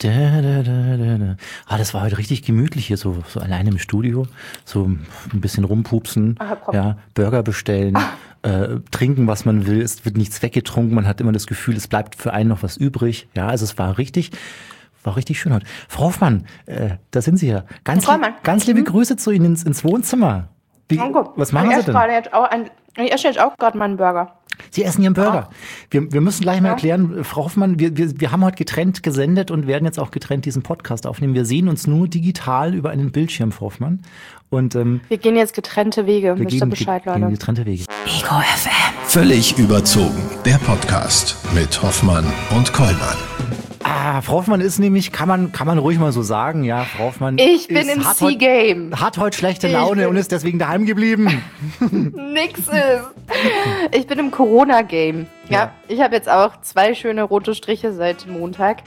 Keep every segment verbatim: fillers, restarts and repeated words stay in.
Da, da, da, da, da. Ah, das war heute richtig gemütlich hier, so, so alleine im Studio. So ein bisschen rumpupsen, Ach, ja, Burger bestellen, äh, trinken, was man will. Es wird nichts weggetrunken. Man hat immer das Gefühl, es bleibt für einen noch was übrig. Ja, also es war richtig, war richtig schön heute. Frau Hoffmann, äh, da sind Sie ja. Ganz, lieb, ganz liebe Grüße zu Ihnen ins, ins Wohnzimmer. Wie, oh, was machen Sie denn? Jetzt auch ein, ich esse jetzt auch gerade meinen Burger. Sie essen Ihren Burger. Wir, wir müssen gleich mal erklären, Frau Hoffmann, wir, wir, wir haben heute getrennt gesendet und werden jetzt auch getrennt diesen Podcast aufnehmen. Wir sehen uns nur digital über einen Bildschirm, Frau Hoffmann. Und, ähm, wir gehen jetzt getrennte Wege, wir wisst ihr Bescheid, ge- Leute. gehen getrennte Wege. Ego F M. Völlig überzogen. Der Podcast mit Hoffmann und Kollmann. Ah, Frau Hoffmann ist nämlich, kann man, kann man ruhig mal so sagen, ja, Frau Hoffmann Ich bin ist, im hat heut- C-Game. Hat heute schlechte Laune und ist deswegen daheim geblieben. Nix ist. Ich bin im Corona-Game. Ja, Ja. ich habe jetzt auch zwei schöne rote Striche seit Montag.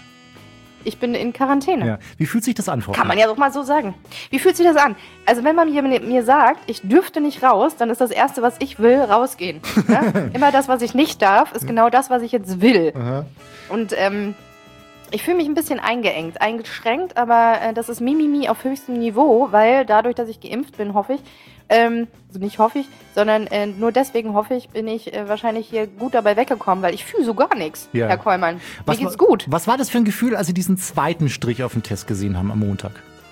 Ich bin in Quarantäne. Ja. Wie fühlt sich das an, Frau Kann Hoffmann? man ja doch mal so sagen. Wie fühlt sich das an? Also wenn man mir, mir sagt, ich dürfte nicht raus, dann ist das Erste, was ich will, rausgehen. Ja? Immer das, was ich nicht darf, ist genau das, was ich jetzt will. Aha. Und ähm, ich fühle mich ein bisschen eingeengt, eingeschränkt, aber äh, das ist Mimimi auf höchstem Niveau, weil dadurch, dass ich geimpft bin, hoffe ich, ähm, also nicht hoffe ich, sondern äh, nur deswegen hoffe ich, bin ich äh, wahrscheinlich hier gut dabei weggekommen, weil ich fühle so gar nichts, Ja. Herr Kollmann. Mir Was geht's war- gut. Was war das für ein Gefühl, als Sie diesen zweiten Strich auf dem Test gesehen haben am Montag?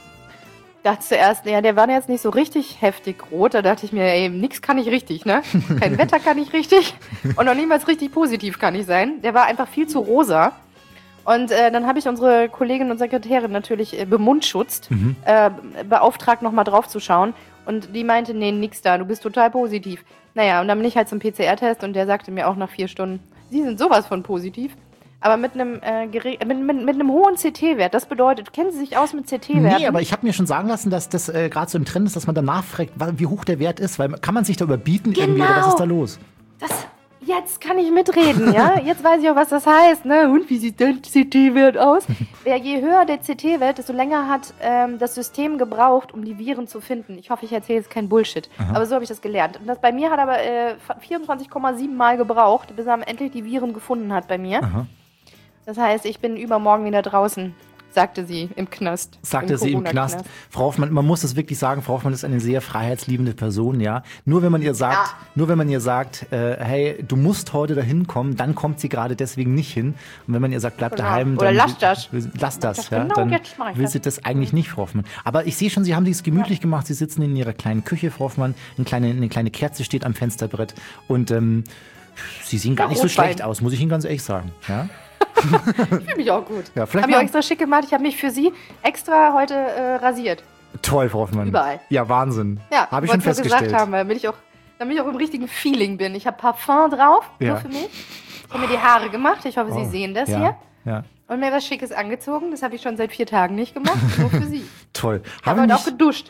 Dachte zuerst, ja, der war jetzt nicht so richtig heftig rot. Da dachte ich mir, ey, nix kann ich richtig, ne? Kein Wetter kann ich richtig und noch niemals richtig positiv kann ich sein. Der war einfach viel zu rosa. Und äh, dann habe ich unsere Kollegin und Sekretärin natürlich äh, bemundschutzt, Mhm. äh, beauftragt, nochmal drauf zu schauen. Und die meinte, nee, nix da, du bist total positiv. Naja, und dann bin ich halt zum P C R-Test und der sagte mir auch nach vier Stunden, Sie sind sowas von positiv. Aber mit einem, äh, gere- mit, mit, mit einem hohen C T-Wert. Das bedeutet, kennen Sie sich aus mit C T-Werten? Nee, aber ich habe mir schon sagen lassen, dass das äh, gerade so im Trend ist, dass man danach fragt, wa- wie hoch der Wert ist. Weil kann man sich da überbieten irgendwie oder was Genau. ist da los? Das, jetzt kann ich mitreden, ja? Jetzt weiß ich auch, was das heißt, ne? Und wie sieht der C T-Wert aus? Ja, je höher der C T-Wert, desto länger hat ähm, das System gebraucht, um die Viren zu finden. Ich hoffe, ich erzähle jetzt keinen Bullshit. Aber so habe ich das gelernt. Und das bei mir hat aber äh, vierundzwanzig Komma sieben Mal gebraucht, bis er endlich die Viren gefunden hat bei mir. Aha. Das heißt, ich bin übermorgen wieder draußen, sagte sie im Knast. Sagte sie im Knast. Corona-Knast. Frau Hoffmann, man muss es wirklich sagen, Frau Hoffmann ist eine sehr freiheitsliebende Person, ja. Nur wenn man ihr sagt, Ja. nur wenn man ihr sagt, äh, hey, du musst heute dahin kommen, dann kommt sie gerade deswegen nicht hin. Und wenn man ihr sagt, bleib Genau. daheim, Oder dann lass das. will- lass das, das ja. genau, Dann jetzt mach ich will das. sie das eigentlich nicht, Frau Hoffmann. Aber ich sehe schon, Sie haben dies gemütlich gemacht. Sie sitzen in Ihrer kleinen Küche, Frau Hoffmann. Eine kleine, eine kleine Kerze steht am Fensterbrett und ähm, Sie sehen gar Ja, nicht so Rotwein. schlecht aus, muss ich Ihnen ganz ehrlich sagen. Ja? Ich fühle mich auch gut. Ja, vielleicht Habe ich auch mal- extra schick gemacht. Ich habe mich für Sie extra heute äh, rasiert. Toll, Frau Hoffmann. Überall. Ja, Wahnsinn. Ja, habe ich schon wollte nur festgestellt. gesagt haben, damit ich auch, damit ich auch im richtigen Feeling bin. Ich habe Parfum drauf, Ja. nur für mich. Ich habe mir die Haare gemacht. Ich hoffe, Oh, Sie sehen das ja, hier. Ja, Und mir was Schickes angezogen. Das habe ich schon seit vier Tagen nicht gemacht. Nur für Sie. toll. Ich habe Haben heute auch mich- geduscht.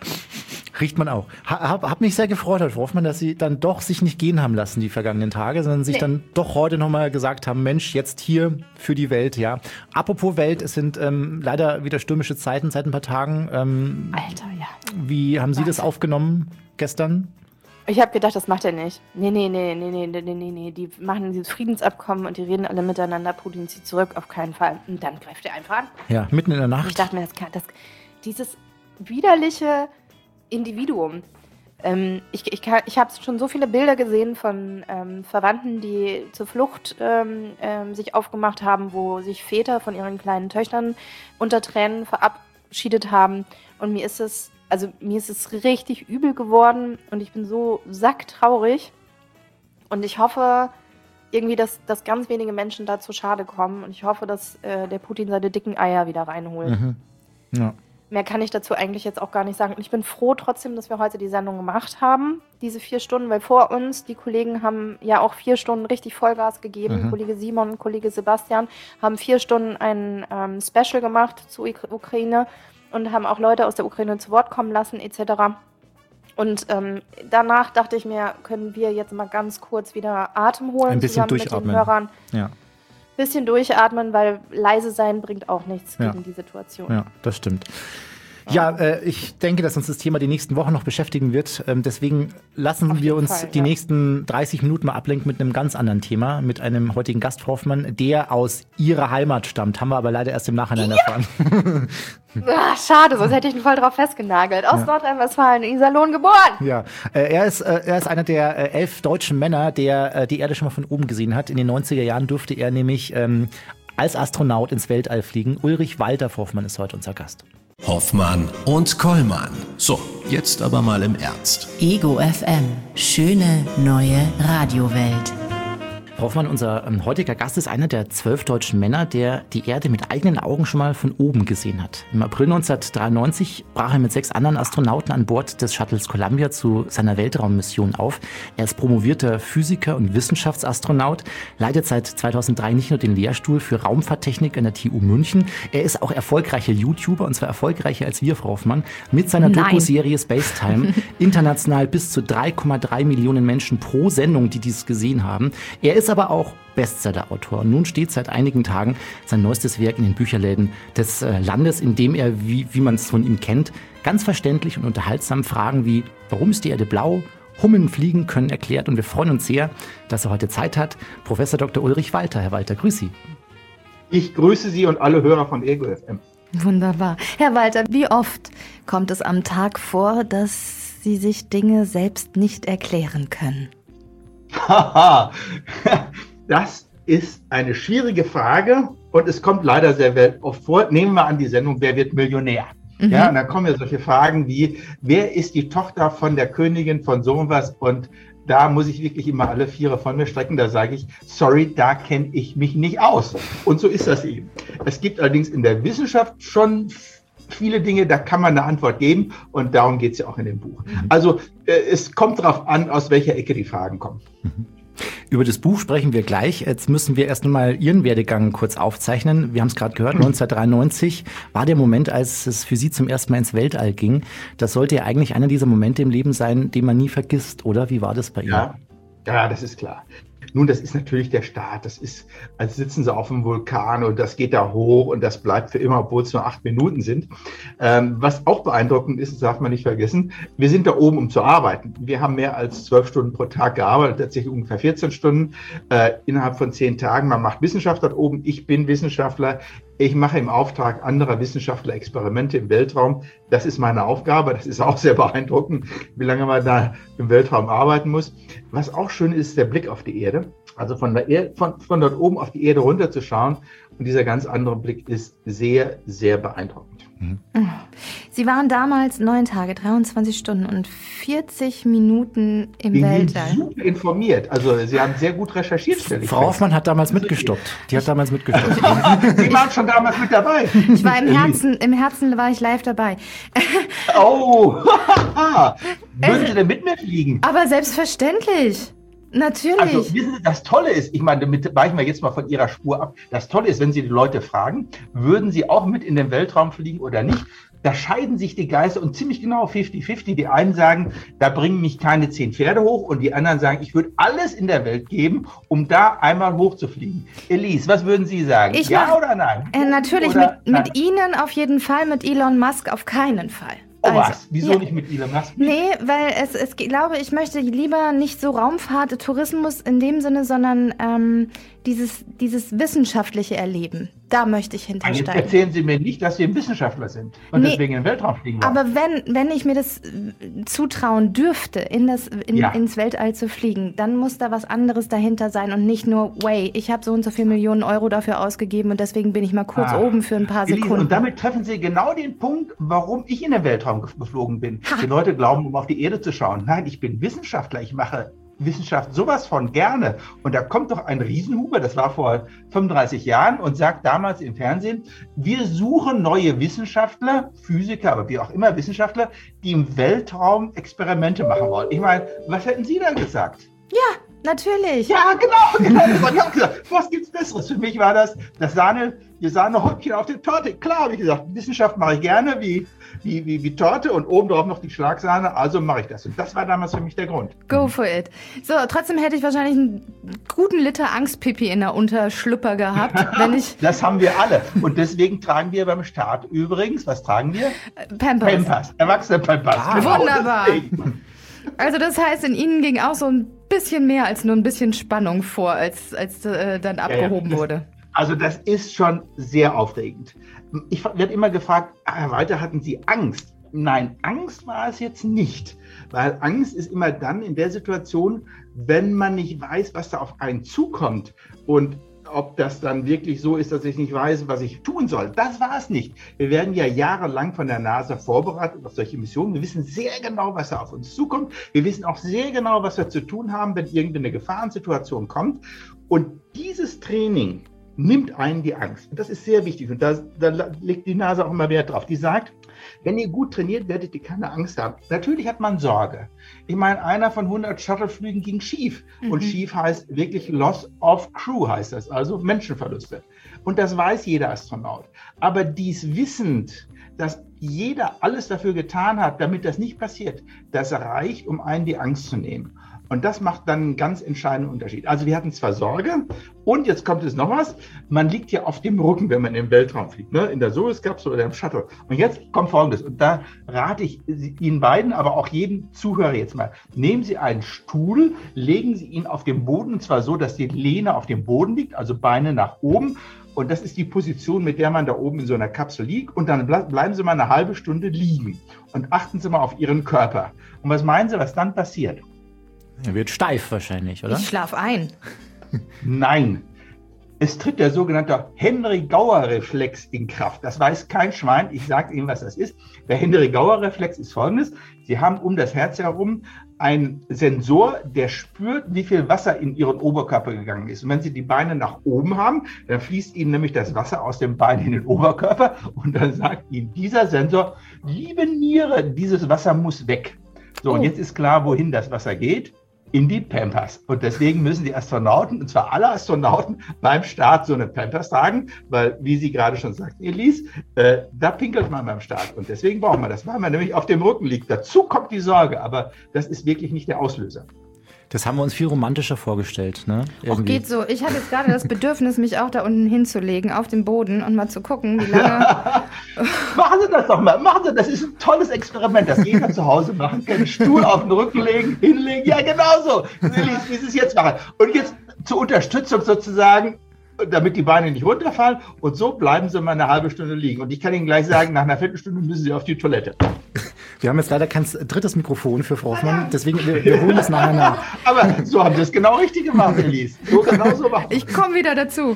Riecht man auch. Ha, hab, hab mich sehr gefreut, Herr Hoffmann, dass Sie dann doch sich nicht gehen haben lassen die vergangenen Tage, sondern sich Nee. dann doch heute nochmal gesagt haben, Mensch, jetzt hier für die Welt, ja. Apropos Welt, es sind ähm, leider wieder stürmische Zeiten seit ein paar Tagen. Ähm, Alter, ja. wie haben Sie das aufgenommen gestern? Ich habe gedacht, das macht er nicht. Nee, nee, nee, nee, nee, nee, nee, nee, nee. Die machen dieses Friedensabkommen und die reden alle miteinander. Putin zieht zurück, auf keinen Fall. Und dann greift er einfach an. Ja, mitten in der Und ich Nacht. dachte mir, das kann, das, dieses widerliche Individuum. Ähm, ich ich, kann- ich habe schon so viele Bilder gesehen von ähm, Verwandten, die zur Flucht ähm, ähm, sich aufgemacht haben, wo sich Väter von ihren kleinen Töchtern unter Tränen verabschiedet haben. Und mir ist es, also mir ist es richtig übel geworden und ich bin so sacktraurig. Und ich hoffe irgendwie, dass, dass ganz wenige Menschen da zu Schade kommen. Und ich hoffe, dass äh, der Putin seine dicken Eier wieder reinholt. Mhm. Ja. Mehr kann ich dazu eigentlich jetzt auch gar nicht sagen. Und ich bin froh trotzdem, dass wir heute die Sendung gemacht haben, diese vier Stunden, weil vor uns, die Kollegen haben ja auch vier Stunden richtig Vollgas gegeben. Mhm. Kollege Simon und Kollege Sebastian haben vier Stunden ein ähm, Special gemacht zur Uk- Ukraine und haben auch Leute aus der Ukraine zu Wort kommen lassen et cetera. Und ähm, danach dachte ich mir, können wir jetzt mal ganz kurz wieder Atem holen. Ein bisschen zusammen mit den durchatmen. Hörern. Ja, Bisschen durchatmen, weil leise sein bringt auch nichts Ja. gegen die Situation. ja, das stimmt. Ja, äh, ich denke, dass uns das Thema die nächsten Wochen noch beschäftigen wird. Ähm, deswegen lassen Auf wir jeden uns Fall, die ja. nächsten dreißig Minuten mal ablenken mit einem ganz anderen Thema, mit einem heutigen Gast, Frau Hoffmann, der aus Ihrer Heimat stammt. Haben wir aber leider erst im Nachhinein ja. erfahren. Ah, schade, sonst hätte ich ihn voll drauf festgenagelt. Aus Ja. Nordrhein-Westfalen, in Iserlohn geboren. Ja, äh, er ist äh, er ist einer der äh, elf deutschen Männer, der äh, die Erde schon mal von oben gesehen hat. In den neunziger Jahren durfte er nämlich ähm, als Astronaut ins Weltall fliegen. Ulrich Walter Hoffmann ist heute unser Gast. Hoffmann und Kollmann. So, jetzt aber mal im Ernst. Ego F M. Schöne neue Radiowelt. Frau Hoffmann, unser ähm, heutiger Gast ist einer der zwölf deutschen Männer, der die Erde mit eigenen Augen schon mal von oben gesehen hat. Im April neunzehnhundertdreiundneunzig brach er mit sechs anderen Astronauten an Bord des Shuttles Columbia zu seiner Weltraummission auf. Er ist promovierter Physiker und Wissenschaftsastronaut, leitet seit zweitausenddrei nicht nur den Lehrstuhl für Raumfahrttechnik an der T U München, er ist auch erfolgreicher YouTuber, und zwar erfolgreicher als wir, Frau Hoffmann, mit seiner Nein. Doku-Serie Space Time. International bis zu drei Komma drei Millionen Menschen pro Sendung, die dies gesehen haben. Er ist aber auch Bestseller-Autor. Und nun steht seit einigen Tagen sein neuestes Werk in den Bücherläden des äh, Landes, in dem er, wie, wie man es von ihm kennt, ganz verständlich und unterhaltsam Fragen wie, warum ist die Erde blau? Hummeln fliegen können erklärt, und wir freuen uns sehr, dass er heute Zeit hat. Professor Doktor Ulrich Walter. Herr Walter, grüß Sie. Ich grüße Sie und alle Hörer von Ego F M. Wunderbar. Herr Walter, wie oft kommt es am Tag vor, dass Sie sich Dinge selbst nicht erklären können? Haha, das ist eine schwierige Frage und es kommt leider sehr oft vor. Nehmen wir an die Sendung Wer wird Millionär? Mhm. Ja, und dann kommen ja solche Fragen wie, wer ist die Tochter von der Königin von so was? Und da muss ich wirklich immer alle Viere von mir strecken. Da sage ich, sorry, da kenne ich mich nicht aus. Und so ist das eben. Es gibt allerdings in der Wissenschaft schon viele Dinge, da kann man eine Antwort geben, und darum geht es ja auch in dem Buch. Mhm. Also äh, es kommt darauf an, aus welcher Ecke die Fragen kommen. Mhm. Über das Buch sprechen wir gleich. Jetzt müssen wir erst einmal Ihren Werdegang kurz aufzeichnen. Wir haben es gerade gehört, neunzehnhundertdreiundneunzig war der Moment, als es für Sie zum ersten Mal ins Weltall ging. Das sollte ja eigentlich einer dieser Momente im Leben sein, den man nie vergisst, oder? Wie war das bei Ihnen? Ja, ja, das ist klar. Nun, das ist natürlich der Start. Das ist, als sitzen Sie auf dem Vulkan und das geht da hoch und das bleibt für immer, obwohl es nur acht Minuten sind. Ähm, was auch beeindruckend ist, das darf man nicht vergessen, wir sind da oben, um zu arbeiten. Wir haben mehr als zwölf Stunden pro Tag gearbeitet, tatsächlich ungefähr vierzehn Stunden äh, innerhalb von zehn Tagen. Man macht Wissenschaft dort oben. Ich bin Wissenschaftler. Ich mache im Auftrag anderer Wissenschaftler Experimente im Weltraum. Das ist meine Aufgabe. Das ist auch sehr beeindruckend, wie lange man da im Weltraum arbeiten muss. Was auch schön ist, der Blick auf die Erde. Also von, der Erde, von, von dort oben auf die Erde runterzuschauen. Und dieser ganz andere Blick ist sehr, sehr beeindruckend. Sie waren damals neun Tage, dreiundzwanzig Stunden und vierzig Minuten im Wir Weltall. sind super informiert. Also Sie haben sehr gut recherchiert, stelle ich Frau Hoffmann hat damals mitgestoppt. Die hat damals mitgestoppt. Sie waren schon damals mit dabei. Ich war im Herzen, im Herzen war ich live dabei. Oh, würden Sie denn mit mir fliegen? Aber selbstverständlich. Natürlich. Also wissen Sie, das Tolle ist, ich meine, damit weichen wir jetzt mal von Ihrer Spur ab. Das Tolle ist, wenn Sie die Leute fragen, würden Sie auch mit in den Weltraum fliegen oder nicht? Da scheiden sich die Geister und ziemlich genau fünfzig fünfzig. Die einen sagen, da bringen mich keine zehn Pferde hoch, und die anderen sagen, ich würde alles in der Welt geben, um da einmal hochzufliegen. Elise, was würden Sie sagen? Ich ja mach, oder nein? Äh, natürlich, oder mit, nein? mit Ihnen auf jeden Fall, mit Elon Musk auf keinen Fall. Oh Also, was? Wieso ja. nicht mit Elon Musk? Nee, weil es, es, ich glaube, ich möchte lieber nicht so Raumfahrt, Tourismus in dem Sinne, sondern ähm, dieses, dieses wissenschaftliche Erleben. Da möchte ich Jetzt hintersteigen. erzählen Sie mir nicht, dass Sie ein Wissenschaftler sind und Nee, deswegen in den Weltraum fliegen wollen. Aber wenn, wenn ich mir das äh, zutrauen dürfte, in das, in, Ja. ins Weltall zu fliegen, dann muss da was anderes dahinter sein und nicht nur, way, ich habe so und so viel Millionen Euro dafür ausgegeben und deswegen bin ich mal kurz Ah. oben für ein paar Elise, Sekunden. und damit treffen Sie genau den Punkt, warum ich in den Weltraum ge- geflogen bin. Ha. Die Leute glauben, um auf die Erde zu schauen. Nein, ich bin Wissenschaftler. Ich mache Wissenschaft sowas von gerne. Und da kommt doch ein Riesenhuber, das war vor fünfunddreißig Jahren, und sagt damals im Fernsehen, wir suchen neue Wissenschaftler, Physiker, aber wie auch immer Wissenschaftler, die im Weltraum Experimente machen wollen. Ich meine, was hätten Sie da gesagt? Ja, Natürlich. Ja, genau, genau, das habe ich auch gesagt. Was gibt's Besseres? Für mich war das das Sahne, die Sahnehäubchen auf der Torte. Klar, habe ich gesagt, Wissenschaft mache ich gerne, wie, wie, wie, wie Torte und obendrauf noch die Schlagsahne, also mache ich das. Und das war damals für mich der Grund. Go for it. So, trotzdem hätte ich wahrscheinlich einen guten Liter Angstpipi in der Unterschlüpper gehabt, wenn ich... Das haben wir alle. Und deswegen tragen wir beim Start übrigens, was tragen wir? Pampers. Pampers, erwachsene Pampers. Ah, genau, wunderbar. Deswegen. Also das heißt, in Ihnen ging auch so ein bisschen mehr als nur ein bisschen Spannung vor, als, als äh, dann abgehoben ja, ja. Das, wurde. Also das ist schon sehr aufregend. Ich werde immer gefragt, Herr Walter, hatten Sie Angst? Nein, Angst war es jetzt nicht. Weil Angst ist immer dann in der Situation, wenn man nicht weiß, was da auf einen zukommt. Und ob das dann wirklich so ist, dass ich nicht weiß, was ich tun soll. Das war es nicht. Wir werden ja jahrelang von der NASA vorbereitet auf solche Missionen. Wir wissen sehr genau, was da auf uns zukommt. Wir wissen auch sehr genau, was wir zu tun haben, wenn irgendeine Gefahrensituation kommt. Und dieses Training nimmt einen die Angst. Und das ist sehr wichtig. Und da, da legt die NASA auch immer Wert drauf. Die sagt, wenn ihr gut trainiert, werdet ihr keine Angst haben. Natürlich hat man Sorge. Ich meine, einer von hundert Shuttleflügen ging schief. Mhm. Und schief heißt wirklich Loss of Crew, heißt das, also Menschenverluste. Und das weiß jeder Astronaut. Aber dies wissend, dass jeder alles dafür getan hat, damit das nicht passiert, das reicht, um einen die Angst zu nehmen. Und das macht dann einen ganz entscheidenden Unterschied. Also wir hatten zwar Sorge und jetzt kommt es noch was, man liegt ja auf dem Rücken, wenn man im Weltraum fliegt, ne? In der Soyuz-Kapsel oder im Shuttle. Und jetzt kommt Folgendes, und da rate ich Ihnen beiden, aber auch jedem Zuhörer jetzt mal, nehmen Sie einen Stuhl, legen Sie ihn auf den Boden, und zwar so, dass die Lehne auf dem Boden liegt, also Beine nach oben. Und das ist die Position, mit der man da oben in so einer Kapsel liegt. Und dann bleiben Sie mal eine halbe Stunde liegen und achten Sie mal auf Ihren Körper. Und was meinen Sie, was dann passiert? Er wird steif wahrscheinlich, oder? Ich schlaf ein. Nein. Es tritt der sogenannte Henry-Gauer-Reflex in Kraft. Das weiß kein Schwein. Ich sage Ihnen, was das ist. Der Henry-Gauer-Reflex ist folgendes. Sie haben um das Herz herum einen Sensor, der spürt, wie viel Wasser in Ihren Oberkörper gegangen ist. Und wenn Sie die Beine nach oben haben, dann fließt Ihnen nämlich das Wasser aus dem Bein in den Oberkörper. Und dann sagt Ihnen dieser Sensor, liebe Niere, dieses Wasser muss weg. So, oh. Und jetzt ist klar, wohin das Wasser geht. In die Pampers. Und deswegen müssen die Astronauten, und zwar alle Astronauten, beim Start so eine Pampers tragen, weil, wie Sie gerade schon sagten, Elise, äh, da pinkelt man beim Start. Und deswegen brauchen wir das, weil man nämlich auf dem Rücken liegt. Dazu kommt die Sorge, aber das ist wirklich nicht der Auslöser. Das haben wir uns viel romantischer vorgestellt, ne? Auch geht so. Ich habe jetzt gerade das Bedürfnis, mich auch da unten hinzulegen, auf den Boden und mal zu gucken, wie lange... Machen Sie das doch mal. Machen Sie, das ist ein tolles Experiment, das jeder zu Hause machen kann. Stuhl auf den Rücken legen, hinlegen. Ja, genau so. Wie Sie es jetzt machen. Und jetzt zur Unterstützung sozusagen, damit die Beine nicht runterfallen. Und so bleiben Sie mal eine halbe Stunde liegen. Und ich kann Ihnen gleich sagen, nach einer Viertelstunde müssen Sie auf die Toilette. Wir haben jetzt leider kein drittes Mikrofon für Frau Hoffmann, deswegen wir, wir holen es nachher nach. Aber so haben Sie es genau richtig gemacht, Elise. So genau so machen. Ich komme wieder dazu.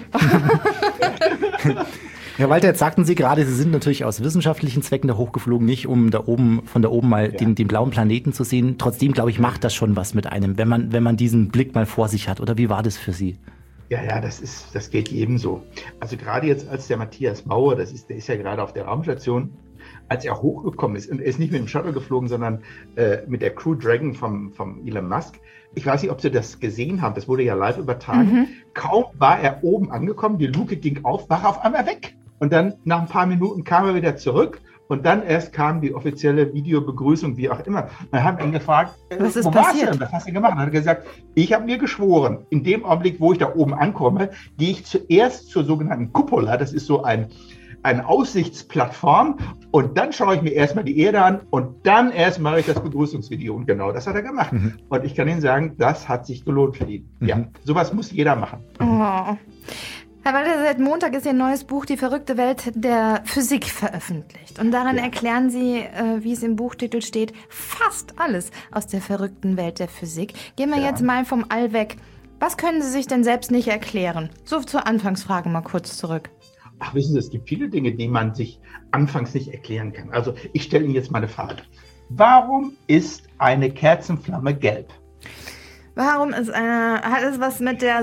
Herr Walter, jetzt sagten Sie gerade, Sie sind natürlich aus wissenschaftlichen Zwecken da hochgeflogen, nicht um da oben, von da oben mal ja. den, den blauen Planeten zu sehen. Trotzdem, glaube ich, macht das schon was mit einem, wenn man, wenn man diesen Blick mal vor sich hat. Oder wie war das für Sie? Ja, ja, das ist, das geht jedem so. Also gerade jetzt als der Matthias Maurer, das ist, der ist ja gerade auf der Raumstation, als er hochgekommen ist, und er ist nicht mit dem Shuttle geflogen, sondern äh, mit der Crew Dragon vom, vom Elon Musk. Ich weiß nicht, ob Sie das gesehen haben, das wurde ja live übertragen. Mhm. Kaum war er oben angekommen, die Luke ging auf, war er auf einmal weg. Und dann nach ein paar Minuten kam er wieder zurück. Und dann erst kam die offizielle Videobegrüßung, wie auch immer. Wir haben ihn gefragt, was ist wo passiert? warst du denn? Was hast du gemacht? Und er hat gesagt, ich habe mir geschworen, in dem Augenblick, wo ich da oben ankomme, gehe ich zuerst zur sogenannten Cupola. Das ist so ein, eine Aussichtsplattform. Und dann schaue ich mir erstmal die Erde an und dann erst mache ich das Begrüßungsvideo. Und genau das hat er gemacht. Mhm. Und ich kann Ihnen sagen, das hat sich gelohnt für ihn. Mhm. Ja, sowas muss jeder machen. Oh. Herr Walter, seit Montag ist Ihr neues Buch Die verrückte Welt der Physik veröffentlicht. Und darin ja. erklären Sie, äh, wie es im Buchtitel steht, fast alles aus der verrückten Welt der Physik. Gehen wir ja. jetzt mal vom All weg. Was können Sie sich denn selbst nicht erklären? So zur Anfangsfrage mal kurz zurück. Ach, wissen Sie, es gibt viele Dinge, die man sich anfangs nicht erklären kann. Also ich stelle Ihnen jetzt mal eine Frage. Warum ist eine Kerzenflamme gelb? Warum ist eine, hat es was mit der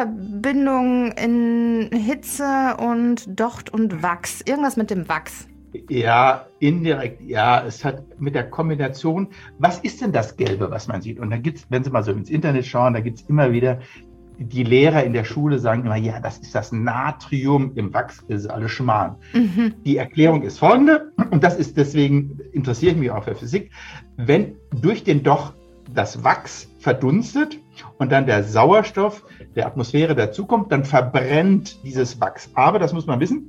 Sauerstoffverbindung in Hitze und Docht und Wachs? Irgendwas mit dem Wachs. Ja, indirekt, ja. Es hat mit der Kombination, was ist denn das Gelbe, was man sieht? Und da gibt's, wenn Sie mal so ins Internet schauen, da gibt's immer wieder, die Lehrer in der Schule sagen immer, ja, das ist das Natrium im Wachs, das ist alles Schmarrn. Mhm. Die Erklärung ist folgende, und das ist deswegen, interessiere ich mich auch für Physik, wenn durch den Docht das Wachs verdunstet und dann der Sauerstoff der Atmosphäre dazukommt, dann verbrennt dieses Wachs. Aber, das muss man wissen,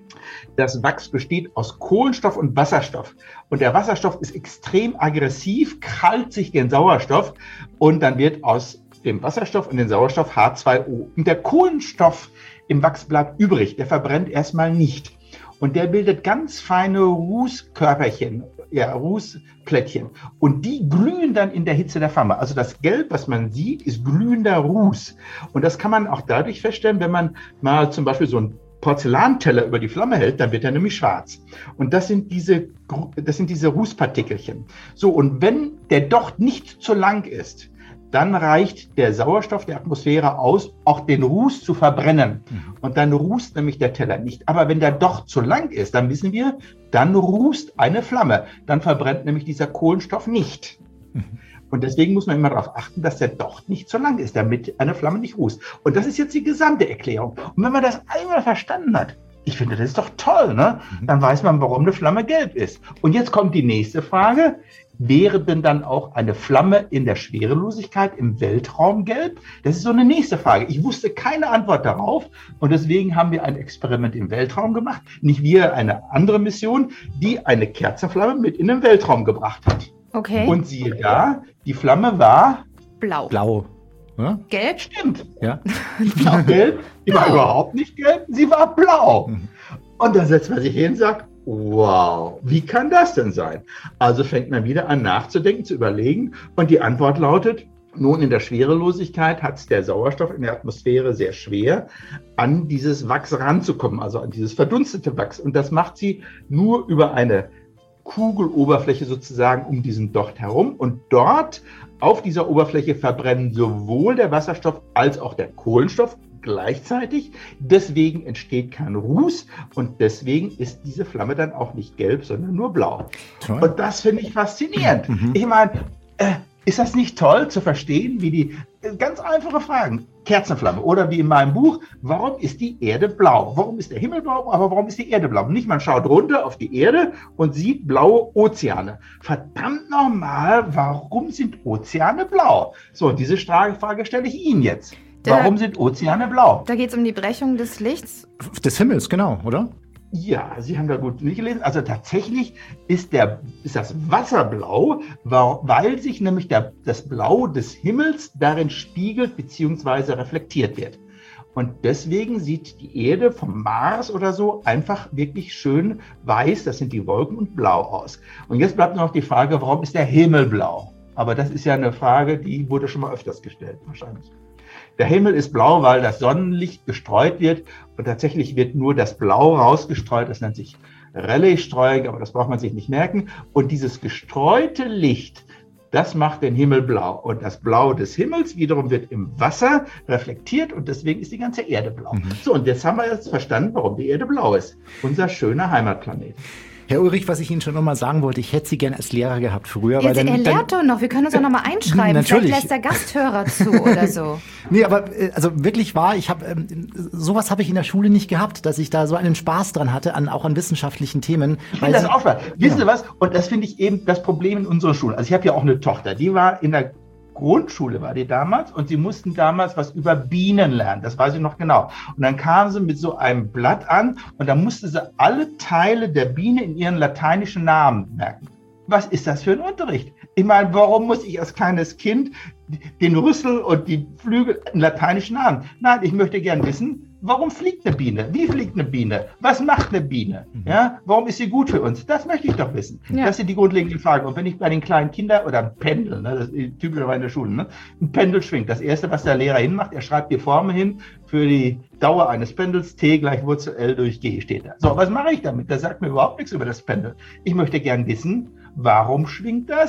das Wachs besteht aus Kohlenstoff und Wasserstoff. Und der Wasserstoff ist extrem aggressiv, krallt sich den Sauerstoff und dann wird aus dem Wasserstoff und dem Sauerstoff H zwei O. Und der Kohlenstoff im Wachs bleibt übrig, der verbrennt erstmal nicht. Und der bildet ganz feine Rußkörperchen, ja, Rußplättchen. Und die glühen dann in der Hitze der Flamme. Also das Gelb, was man sieht, ist glühender Ruß. Und das kann man auch dadurch feststellen, wenn man mal zum Beispiel so ein Porzellanteller über die Flamme hält, dann wird er nämlich schwarz. Und das sind diese, das sind diese Rußpartikelchen. So, und wenn der Docht nicht zu lang ist, dann reicht der Sauerstoff der Atmosphäre aus, auch den Ruß zu verbrennen. Und dann rußt nämlich der Teller nicht. Aber wenn der Docht zu lang ist, dann wissen wir, dann rußt eine Flamme. Dann verbrennt nämlich dieser Kohlenstoff nicht. Und deswegen muss man immer darauf achten, dass der Docht nicht zu lang ist, damit eine Flamme nicht rußt. Und das ist jetzt die gesamte Erklärung. Und wenn man das einmal verstanden hat, ich finde, das ist doch toll, ne? Dann weiß man, warum eine Flamme gelb ist. Und jetzt kommt die nächste Frage. Wäre denn dann auch eine Flamme in der Schwerelosigkeit im Weltraum gelb? Das ist so eine nächste Frage. Ich wusste keine Antwort darauf und deswegen haben wir ein Experiment im Weltraum gemacht. Nicht wir, eine andere Mission, die eine Kerzenflamme mit in den Weltraum gebracht hat. Okay. Und siehe da, die Flamme war blau. Blau. Ja? Gelb? Stimmt. Ja. Blau. Gelb. Die war überhaupt nicht gelb, sie war blau. Mhm. Und dann setzt man sich hin und sagt, wow, wie kann das denn sein? Also fängt man wieder an nachzudenken, zu überlegen und die Antwort lautet, nun in der Schwerelosigkeit hat es der Sauerstoff in der Atmosphäre sehr schwer, an dieses Wachs ranzukommen, also an dieses verdunstete Wachs. Und das macht sie nur über eine Kugeloberfläche sozusagen um diesen Docht herum und dort auf dieser Oberfläche verbrennen sowohl der Wasserstoff als auch der Kohlenstoff gleichzeitig. Deswegen entsteht kein Ruß und deswegen ist diese Flamme dann auch nicht gelb, sondern nur blau. Toll. Und das finde ich faszinierend. Mhm. Ich meine, äh, ist das nicht toll zu verstehen, wie die äh, ganz einfache Fragen, Kerzenflamme oder wie in meinem Buch, warum ist die Erde blau? Warum ist der Himmel blau, aber warum ist die Erde blau? Nicht, man schaut runter auf die Erde und sieht blaue Ozeane. Verdammt nochmal, warum sind Ozeane blau? So, diese Frage stelle ich Ihnen jetzt. Warum sind Ozeane blau? Da geht es um die Brechung des Lichts. Des Himmels, genau, oder? Ja, Sie haben da gut nicht gelesen. Also tatsächlich ist, der, ist das Wasser blau, weil sich nämlich der, das Blau des Himmels darin spiegelt bzw. reflektiert wird. Und deswegen sieht die Erde vom Mars oder so einfach wirklich schön weiß, das sind die Wolken, und blau aus. Und jetzt bleibt noch die Frage, warum ist der Himmel blau? Aber das ist ja eine Frage, die wurde schon mal öfters gestellt, wahrscheinlich. Der Himmel ist blau, weil das Sonnenlicht gestreut wird und tatsächlich wird nur das Blau rausgestreut. Das nennt sich Rayleigh-Streuung, aber das braucht man sich nicht merken. Und dieses gestreute Licht, das macht den Himmel blau. Und das Blau des Himmels wiederum wird im Wasser reflektiert und deswegen ist die ganze Erde blau. Mhm. So, und jetzt haben wir jetzt verstanden, warum die Erde blau ist. Unser schöner Heimatplanet. Herr Ulrich, was ich Ihnen schon noch mal sagen wollte, ich hätte Sie gerne als Lehrer gehabt früher. Jetzt, weil dann, er lehrt dann, doch noch, wir können uns doch noch mal einschreiben. Natürlich. Vielleicht lässt der Gasthörer zu oder so. Nee, aber also wirklich wahr, ich habe ähm, sowas habe ich in der Schule nicht gehabt, dass ich da so einen Spaß dran hatte, an, auch an wissenschaftlichen Themen. Ich finde das auch spannend. Wissen Sie was? Und das finde ich eben das Problem in unserer Schule. Also ich habe ja auch eine Tochter, die war in der Grundschule war die damals und sie mussten damals was über Bienen lernen, das weiß ich noch genau. Und dann kam sie mit so einem Blatt an und da musste sie alle Teile der Biene in ihren lateinischen Namen merken. Was ist das für ein Unterricht? Ich meine, warum muss ich als kleines Kind den Rüssel und die Flügel in lateinischen Namen? Nein, ich möchte gern wissen, warum fliegt eine Biene? Wie fliegt eine Biene? Was macht eine Biene? Ja, warum ist sie gut für uns? Das möchte ich doch wissen. Ja. Das sind die grundlegenden Fragen. Und wenn ich bei den kleinen Kindern oder ein Pendel, ne, das ist typischerweise in der Schule, ne, ein Pendel schwingt, das Erste, was der Lehrer hinmacht, er schreibt die Formel hin für die Dauer eines Pendels, T gleich Wurzel L durch G steht da. So, was mache ich damit? Das sagt mir überhaupt nichts über das Pendel. Ich möchte gern wissen, warum schwingt das?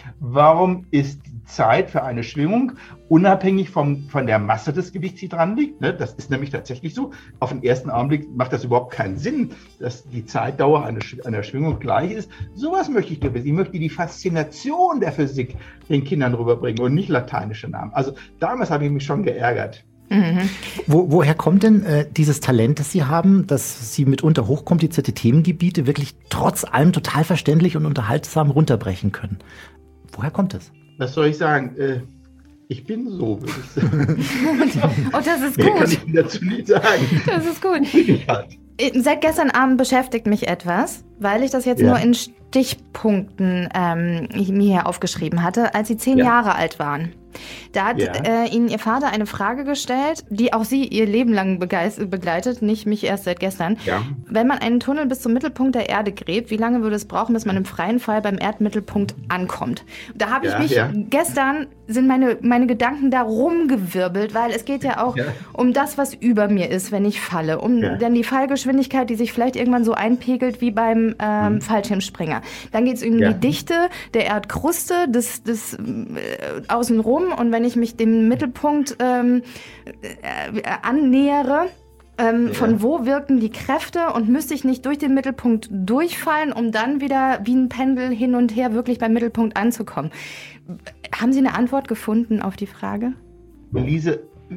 warum ist die Zeit für eine Schwingung unabhängig vom, von der Masse des Gewichts, die dran liegt. Ne? Das ist nämlich tatsächlich so. Auf den ersten Augenblick macht das überhaupt keinen Sinn, dass die Zeitdauer einer, einer Schwingung gleich ist. Sowas möchte ich dir wissen. Ich möchte die Faszination der Physik den Kindern rüberbringen und nicht lateinische Namen. Also damals habe ich mich schon geärgert. Mhm. Wo, woher kommt denn äh, dieses Talent, das Sie haben, dass Sie mitunter hochkomplizierte Themengebiete wirklich trotz allem total verständlich und unterhaltsam runterbrechen können? Woher kommt das? Was soll ich sagen? Äh, ich bin so, würde ich sagen. Oh, das ist gut. Mehr kann ich dazu nicht sagen. Das ist gut. Seit gestern Abend beschäftigt mich etwas, weil ich das jetzt ja. nur in Stichpunkten ähm, mir hier aufgeschrieben hatte, als Sie zehn ja. Jahre alt waren. Da hat ja. äh, Ihnen Ihr Vater eine Frage gestellt, die auch Sie Ihr Leben lang begeist- begleitet, nicht mich erst seit gestern. Ja. Wenn man einen Tunnel bis zum Mittelpunkt der Erde gräbt, wie lange würde es brauchen, bis man im freien Fall beim Erdmittelpunkt ankommt? Da habe ich ja, mich ja. gestern, sind meine, meine Gedanken da rumgewirbelt, weil es geht ja auch ja. um das, was über mir ist, wenn ich falle. Um ja. dann die Fallgeschwindigkeit, die sich vielleicht irgendwann so einpegelt wie beim ähm, mhm. Fallschirmspringer. Dann geht es um ja. die Dichte der Erdkruste, des, des äh, außenrum. Und wenn ich mich dem Mittelpunkt ähm, äh, annähere, ähm, ja. von wo wirken die Kräfte und müsste ich nicht durch den Mittelpunkt durchfallen, um dann wieder wie ein Pendel hin und her wirklich beim Mittelpunkt anzukommen. Haben Sie eine Antwort gefunden auf die Frage? Elise,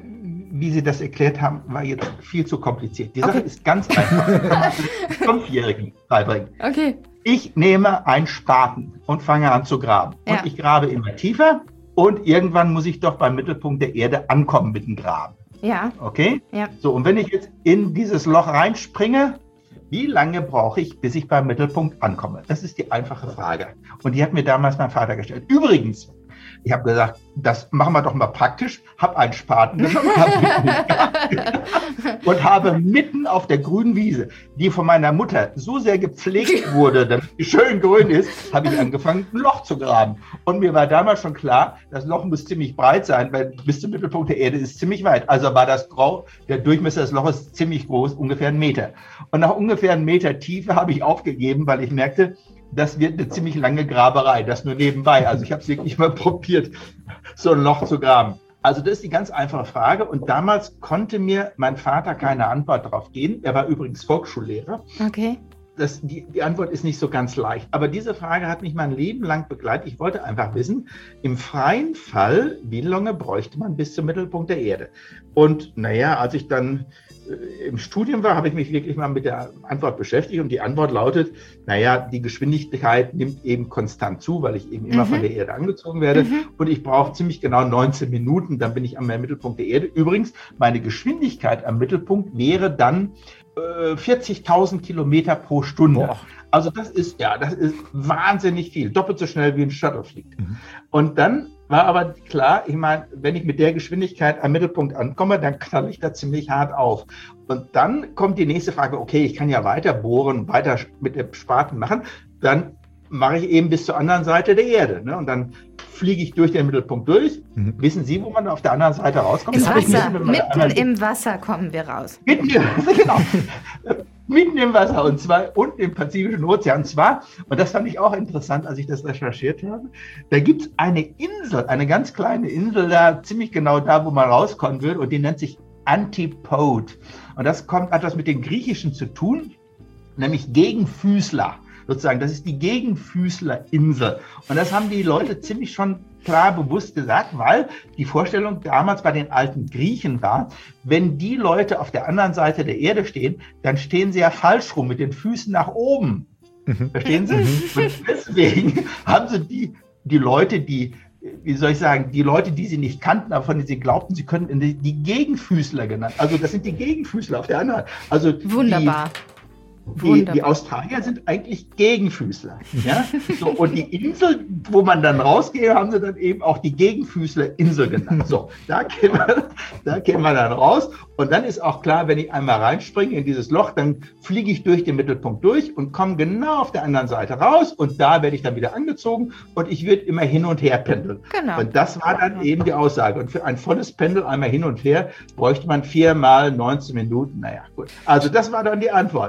wie Sie das erklärt haben, war jetzt viel zu kompliziert. Die okay. Sache ist ganz einfach. Das kann man Fünfjährigen beibringen. Okay. Ich nehme einen Spaten und fange an zu graben. Ja. Und ich grabe immer tiefer. Und irgendwann muss ich doch beim Mittelpunkt der Erde ankommen mit dem Graben. Ja. Okay? Ja. So, und wenn ich jetzt in dieses Loch reinspringe, wie lange brauche ich, bis ich beim Mittelpunkt ankomme? Das ist die einfache Frage. Und die hat mir damals mein Vater gestellt. Übrigens, ich habe gesagt, das machen wir doch mal praktisch, habe einen Spaten genommen und habe mitten auf der grünen Wiese, die von meiner Mutter so sehr gepflegt wurde, damit sie schön grün ist, habe ich angefangen, ein Loch zu graben. Und mir war damals schon klar, das Loch muss ziemlich breit sein, weil bis zum Mittelpunkt der Erde ist ziemlich weit. Also war das Grau, der Durchmesser des Loches ziemlich groß, ungefähr einen Meter. Und nach ungefähr einen Meter Tiefe habe ich aufgegeben, weil ich merkte, das wird eine ziemlich lange Graberei, das nur nebenbei. Also ich habe es wirklich mal probiert, so ein Loch zu graben. Also das ist die ganz einfache Frage. Und damals konnte mir mein Vater keine Antwort darauf geben. Er war übrigens Volksschullehrer. Okay. Das, die, die Antwort ist nicht so ganz leicht. Aber diese Frage hat mich mein Leben lang begleitet. Ich wollte einfach wissen, im freien Fall, wie lange bräuchte man bis zum Mittelpunkt der Erde? Und naja, als ich dann äh, im Studium war, habe ich mich wirklich mal mit der Antwort beschäftigt. Und die Antwort lautet, naja, die Geschwindigkeit nimmt eben konstant zu, weil ich eben immer mhm. von der Erde angezogen werde. Mhm. Und ich brauche ziemlich genau neunzehn Minuten, dann bin ich am Mittelpunkt der Erde. Übrigens, meine Geschwindigkeit am Mittelpunkt wäre dann vierzigtausend Kilometer pro Stunde. Boah. Also das ist, ja, das ist wahnsinnig viel. Doppelt so schnell wie ein Shuttle fliegt. Mhm. Und dann war aber klar, ich meine, wenn ich mit der Geschwindigkeit am Mittelpunkt ankomme, dann knall ich da ziemlich hart auf. Und dann kommt die nächste Frage, okay, ich kann ja weiter bohren, weiter mit dem Spaten machen. Dann mache ich eben bis zur anderen Seite der Erde. Ne? Und dann fliege ich durch den Mittelpunkt durch. Mhm. Wissen Sie, wo man auf der anderen Seite rauskommt? Im Wasser. Mitten im Wasser kommen wir raus. Mitten im Wasser, genau. Mitten im Wasser, und zwar unten im Pazifischen Ozean. Und zwar, und das fand ich auch interessant, als ich das recherchiert habe, da gibt es eine Insel, eine ganz kleine Insel, da ziemlich genau da, wo man rauskommen will, und die nennt sich Antipode. Und das kommt, hat was mit den Griechischen zu tun, nämlich Gegenfüßler. Sozusagen, das ist die Gegenfüßlerinsel. Und das haben die Leute ziemlich schon klar bewusst gesagt, weil die Vorstellung damals bei den alten Griechen war, wenn die Leute auf der anderen Seite der Erde stehen, dann stehen sie ja falsch rum mit den Füßen nach oben. Mhm. Verstehen Sie? Mhm. Und deswegen haben sie die, die Leute, die, wie soll ich sagen, die Leute, die sie nicht kannten, aber von denen sie glaubten, sie könnten die, die Gegenfüßler genannt. Also das sind die Gegenfüßler auf der anderen. Also wunderbar. Die, Die, die Australier sind eigentlich Gegenfüßler. Ja? So, und die Insel, wo man dann rausgeht, haben sie dann eben auch die Gegenfüßlerinsel genannt. So, da gehen wir, da gehen wir dann raus. Und dann ist auch klar, wenn ich einmal reinspringe in dieses Loch, dann fliege ich durch den Mittelpunkt durch und komme genau auf der anderen Seite raus. Und da werde ich dann wieder angezogen und ich werde immer hin und her pendeln. Genau. Und das war dann eben die Aussage. Und für ein volles Pendel einmal hin und her bräuchte man viermal neunzehn Minuten. Naja, gut. Also das war dann die Antwort.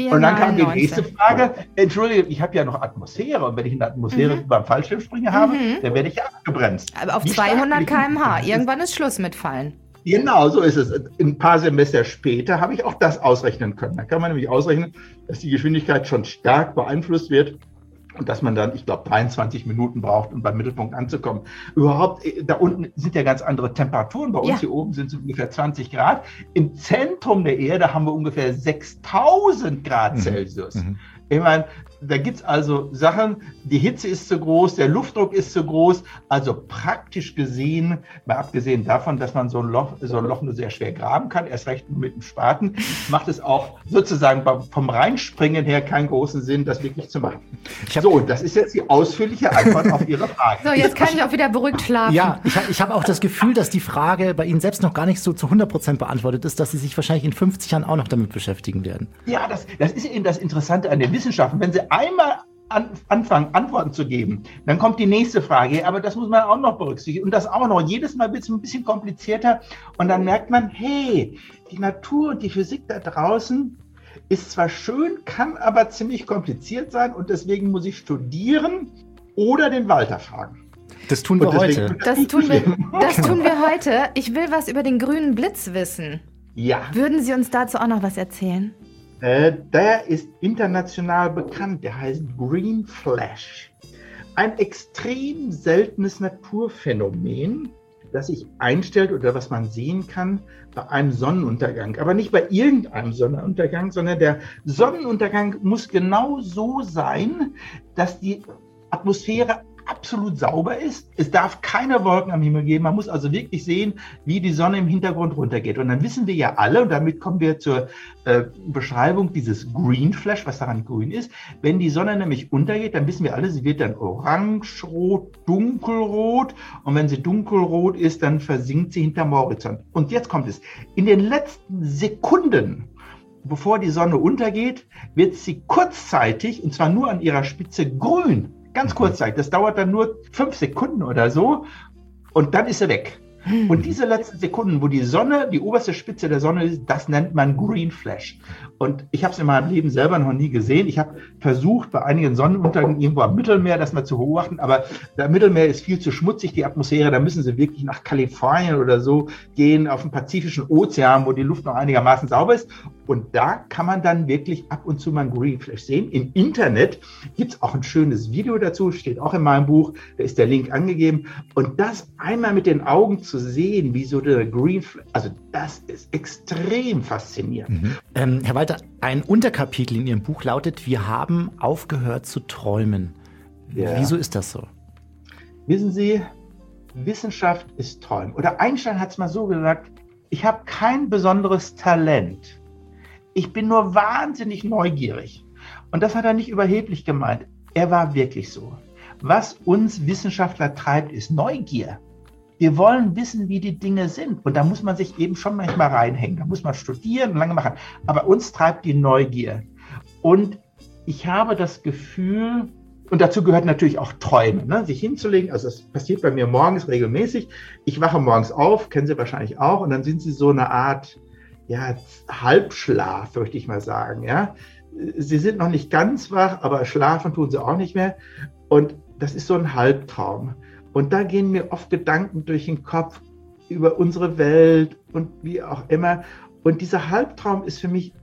vier und dann mal kam die neunzehn. nächste Frage. Entschuldige, ich habe ja noch Atmosphäre. Und wenn ich eine Atmosphäre Mhm. beim Fallschirmspringen habe, Mhm. dann werde ich ja abgebremst. Aber auf Wie stark zweihundert bin ich- Kilometer pro Stunde. Irgendwann ist Schluss mit Fallen. Genau, so ist es. Ein paar Semester später habe ich auch das ausrechnen können. Da kann man nämlich ausrechnen, dass die Geschwindigkeit schon stark beeinflusst wird und dass man dann, ich glaube, dreiundzwanzig Minuten braucht, um beim Mittelpunkt anzukommen. Überhaupt, da unten sind ja ganz andere Temperaturen. Bei uns Ja. hier oben sind es ungefähr zwanzig Grad. Im Zentrum der Erde haben wir ungefähr sechstausend Grad Mhm. Celsius. Mhm. Ich meine, da gibt es also Sachen, die Hitze ist zu groß, der Luftdruck ist zu groß. Also praktisch gesehen, mal abgesehen davon, dass man so ein Loch, so ein Loch nur sehr schwer graben kann, erst recht mit dem Spaten, macht es auch sozusagen beim- vom Reinspringen her keinen großen Sinn, das wirklich zu machen. Ich hab- So, und das ist jetzt die ausführliche Antwort auf Ihre Frage. So, jetzt kann ich auch wieder beruhigt schlafen. Ja, ich, ha- ich habe auch das Gefühl, dass die Frage bei Ihnen selbst noch gar nicht so zu hundert Prozent beantwortet ist, dass Sie sich wahrscheinlich in fünfzig Jahren auch noch damit beschäftigen werden. Ja, das, das ist eben das Interessante an den Wissenschaften. Wenn Sie einmal an, anfangen, Antworten zu geben, dann kommt die nächste Frage. Aber das muss man auch noch berücksichtigen. Und das auch noch. Jedes Mal wird es ein bisschen komplizierter. Und dann merkt man, hey, die Natur und die Physik da draußen ist zwar schön, kann aber ziemlich kompliziert sein. Und deswegen muss ich studieren oder den Walter fragen. Das tun wir Und deswegen heute. wird Das nicht tun, wir, schlimm. das tun wir heute. Ich will was über den grünen Blitz wissen. Ja. Würden Sie uns dazu auch noch was erzählen? Äh, der ist international bekannt. Der heißt Green Flash. Ein extrem seltenes Naturphänomen, das sich einstellt oder was man sehen kann bei einem Sonnenuntergang. Aber nicht bei irgendeinem Sonnenuntergang, sondern der Sonnenuntergang muss genau so sein, dass die Atmosphäre absolut sauber ist. Es darf keine Wolken am Himmel geben. Man muss also wirklich sehen, wie die Sonne im Hintergrund runtergeht. Und dann wissen wir ja alle, und damit kommen wir zur äh, Beschreibung dieses Green Flash, was daran grün ist. Wenn die Sonne nämlich untergeht, dann wissen wir alle, sie wird dann orange-rot, dunkelrot. Und wenn sie dunkelrot ist, dann versinkt sie hinterm Horizont. Und jetzt kommt es. In den letzten Sekunden, bevor die Sonne untergeht, wird sie kurzzeitig, und zwar nur an ihrer Spitze, grün. Ganz kurzzeitig. Das dauert dann nur fünf Sekunden oder so. Und dann ist sie weg. Und diese letzten Sekunden, wo die Sonne, die oberste Spitze der Sonne ist, das nennt man Green Flash. Und ich habe es in meinem Leben selber noch nie gesehen. Ich habe versucht, bei einigen Sonnenuntergängen irgendwo am Mittelmeer das mal zu beobachten, aber das Mittelmeer ist viel zu schmutzig, die Atmosphäre, da müssen sie wirklich nach Kalifornien oder so gehen, auf den Pazifischen Ozean, wo die Luft noch einigermaßen sauber ist. Und da kann man dann wirklich ab und zu mal einen Green Flash sehen. Im Internet gibt es auch ein schönes Video dazu, steht auch in meinem Buch, da ist der Link angegeben. Und das einmal mit den Augen zu sehen, wie so der Green Flash, also das ist extrem faszinierend. Mhm. Ähm, Herr Walter, ein Unterkapitel in Ihrem Buch lautet, wir haben aufgehört zu träumen. Ja. Wieso ist das so? Wissen Sie, Wissenschaft ist Träumen. Oder Einstein hat es mal so gesagt, ich habe kein besonderes Talent. Ich bin nur wahnsinnig neugierig. Und das hat er nicht überheblich gemeint. Er war wirklich so. Was uns Wissenschaftler treibt, ist Neugier. Wir wollen wissen, wie die Dinge sind. Und da muss man sich eben schon manchmal reinhängen. Da muss man studieren und lange machen. Aber uns treibt die Neugier. Und ich habe das Gefühl, und dazu gehört natürlich auch Träumen, ne? Sich hinzulegen. Also das passiert bei mir morgens regelmäßig. Ich wache morgens auf, kennen Sie wahrscheinlich auch. Und dann sind Sie so eine Art, ja, Halbschlaf, möchte ich mal sagen. Ja? Sie sind noch nicht ganz wach, aber schlafen tun Sie auch nicht mehr. Und das ist so ein Halbtraum. Und da gehen mir oft Gedanken durch den Kopf über unsere Welt und wie auch immer. Und dieser Halbtraum ist für mich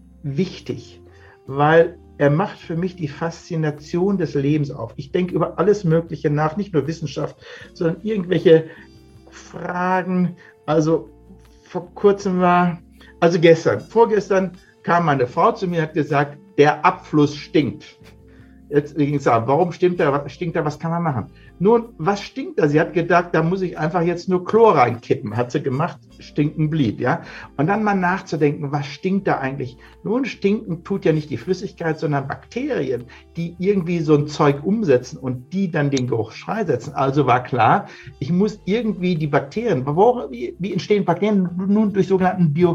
wichtig, weil er macht für mich die Faszination des Lebens auf. Ich denke über alles Mögliche nach, nicht nur Wissenschaft, sondern irgendwelche Fragen. Also vor kurzem war, also gestern, vorgestern kam meine Frau zu mir und hat gesagt, der Abfluss stinkt. Jetzt ging es an, warum stinkt da, stinkt da, was kann man machen? Nun, was stinkt da? Sie hat gedacht, da muss ich einfach jetzt nur Chlor reinkippen. Hat sie gemacht, stinken blieb, ja. Und dann mal nachzudenken, was stinkt da eigentlich? Nun, stinken tut ja nicht die Flüssigkeit, sondern Bakterien, die irgendwie so ein Zeug umsetzen und die dann den Geruch freisetzen. Also war klar, ich muss irgendwie die Bakterien, wo, wie, wie entstehen Bakterien? Nun durch sogenannten Bio,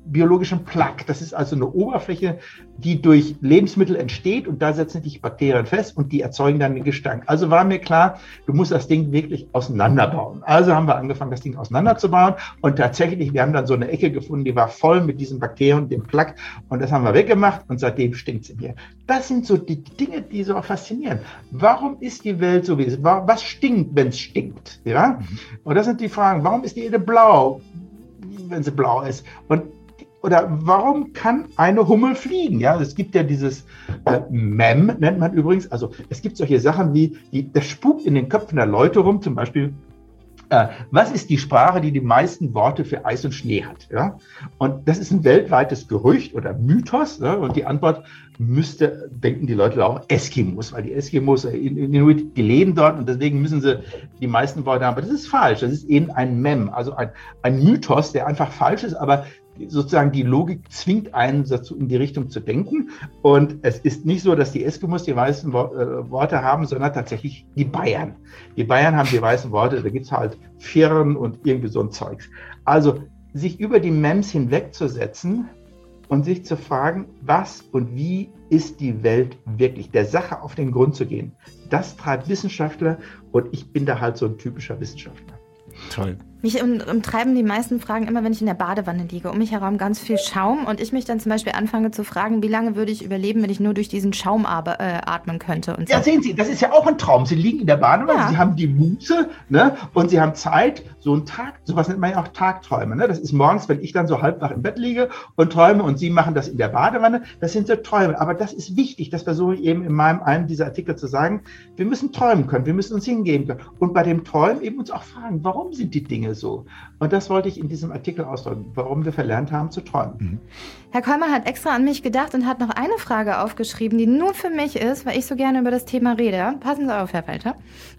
biologischen Plaque. Das ist also eine Oberfläche, die durch Lebensmittel entsteht und da setzen sich Bakterien fest und die erzeugen dann den Gestank. Also war mir klar, du musst das Ding wirklich auseinanderbauen. Also haben wir angefangen, das Ding auseinanderzubauen und tatsächlich, wir haben dann so eine Ecke gefunden, die war voll mit diesen Bakterien und dem Plaque und das haben wir weggemacht und seitdem stinkt es in mir. Das sind so die Dinge, die so faszinieren. Warum ist die Welt so, wie es ist? Was stinkt, wenn es stinkt? Ja? Und das sind die Fragen. Warum ist die Erde blau, wenn sie blau ist? Und Oder warum kann eine Hummel fliegen? Ja, es gibt ja dieses äh, Mem, nennt man übrigens. Also es gibt solche Sachen wie, die, das spukt in den Köpfen der Leute rum, zum Beispiel, äh, was ist die Sprache, die die meisten Worte für Eis und Schnee hat? Ja? Und das ist ein weltweites Gerücht oder Mythos. Ne? Und die Antwort müsste, denken die Leute auch, Eskimos, weil die Eskimos, in, in Inuit, die leben dort und deswegen müssen sie die meisten Worte haben. Aber das ist falsch. Das ist eben ein Mem, also ein, ein Mythos, der einfach falsch ist, aber sozusagen die Logik zwingt einen dazu, in die Richtung zu denken. Und es ist nicht so, dass die Eskimos die weißen Worte haben, sondern tatsächlich die Bayern. Die Bayern haben die weißen Worte, da gibt es halt Firn und irgendwie so ein Zeugs. Also sich über die Mems hinwegzusetzen und sich zu fragen, was und wie ist die Welt wirklich, der Sache auf den Grund zu gehen. Das treibt Wissenschaftler und ich bin da halt so ein typischer Wissenschaftler. Toll. Mich umtreiben die meisten Fragen immer, wenn ich in der Badewanne liege. Um mich herum ganz viel Schaum und ich mich dann zum Beispiel anfange zu fragen, wie lange würde ich überleben, wenn ich nur durch diesen Schaum aber, äh, atmen könnte. Und so. Ja, sehen Sie, das ist ja auch ein Traum. Sie liegen in der Badewanne, ja. Sie haben die Muße, ne, und Sie haben Zeit, so einen Tag, sowas nennt man ja auch Tagträume. Ne? Das ist morgens, wenn ich dann so halbwach im Bett liege und träume und Sie machen das in der Badewanne. Das sind so Träume. Aber das ist wichtig, das versuche ich eben in meinem einem dieser Artikel zu sagen. Wir müssen träumen können, wir müssen uns hingeben können. Und bei dem Träumen eben uns auch fragen, warum sind die Dinge so? Und das wollte ich in diesem Artikel ausdrücken, warum wir verlernt haben zu träumen. Mhm. Herr Kollmann hat extra an mich gedacht und hat noch eine Frage aufgeschrieben, die nur für mich ist, weil ich so gerne über das Thema rede. Passen Sie auf, Herr Walter.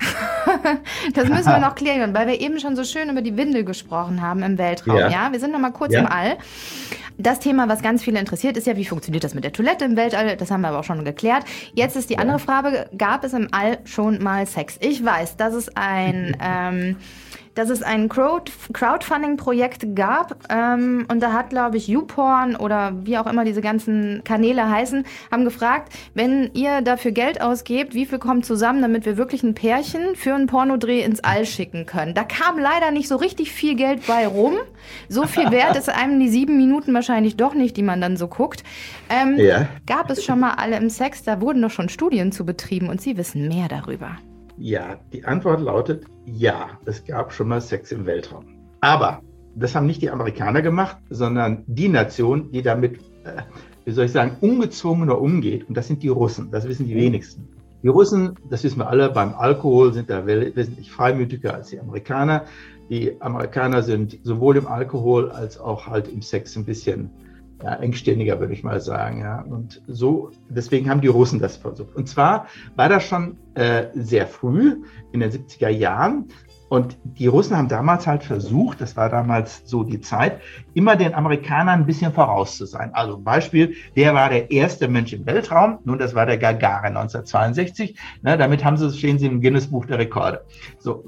Das müssen wir noch klären, weil wir eben schon so schön über die Windel gesprochen haben im Weltraum. Ja, ja? Wir sind noch mal kurz ja. im All. Das Thema, was ganz viele interessiert, ist ja, wie funktioniert das mit der Toilette im Weltall? Das haben wir aber auch schon geklärt. Jetzt ist die ja. andere Frage, gab es im All schon mal Sex? Ich weiß, dass es ein... ähm, dass es ein Crowd- Crowdfunding-Projekt gab ähm, und da hat, glaube ich, YouPorn oder wie auch immer diese ganzen Kanäle heißen, haben gefragt, wenn ihr dafür Geld ausgebt, wie viel kommt zusammen, damit wir wirklich ein Pärchen für einen Pornodreh ins All schicken können. Da kam leider nicht so richtig viel Geld bei rum. So viel wert ist einem die sieben Minuten wahrscheinlich doch nicht, die man dann so guckt. Ähm, ja. Gab es schon mal alle im Sex? Da wurden doch schon Studien zu betrieben und Sie wissen mehr darüber. Ja, die Antwort lautet ja, es gab schon mal Sex im Weltraum. Aber das haben nicht die Amerikaner gemacht, sondern die Nation, die damit, äh, wie soll ich sagen, ungezwungener umgeht. Und das sind die Russen, das wissen die wenigsten. Die Russen, das wissen wir alle, beim Alkohol sind da wesentlich freimütiger als die Amerikaner. Die Amerikaner sind sowohl im Alkohol als auch halt im Sex ein bisschen ja, engstirniger, würde ich mal sagen. Ja. Und so, deswegen haben die Russen das versucht. Und zwar war das schon äh, sehr früh, in den siebziger Jahren. Und die Russen haben damals halt versucht, das war damals so die Zeit, immer den Amerikanern ein bisschen voraus zu sein. Also Beispiel, der war der erste Mensch im Weltraum, nun das war der Gagarin neunzehnhundertzweiundsechzig, ne, damit haben sie, stehen sie im Guinness-Buch der Rekorde. So,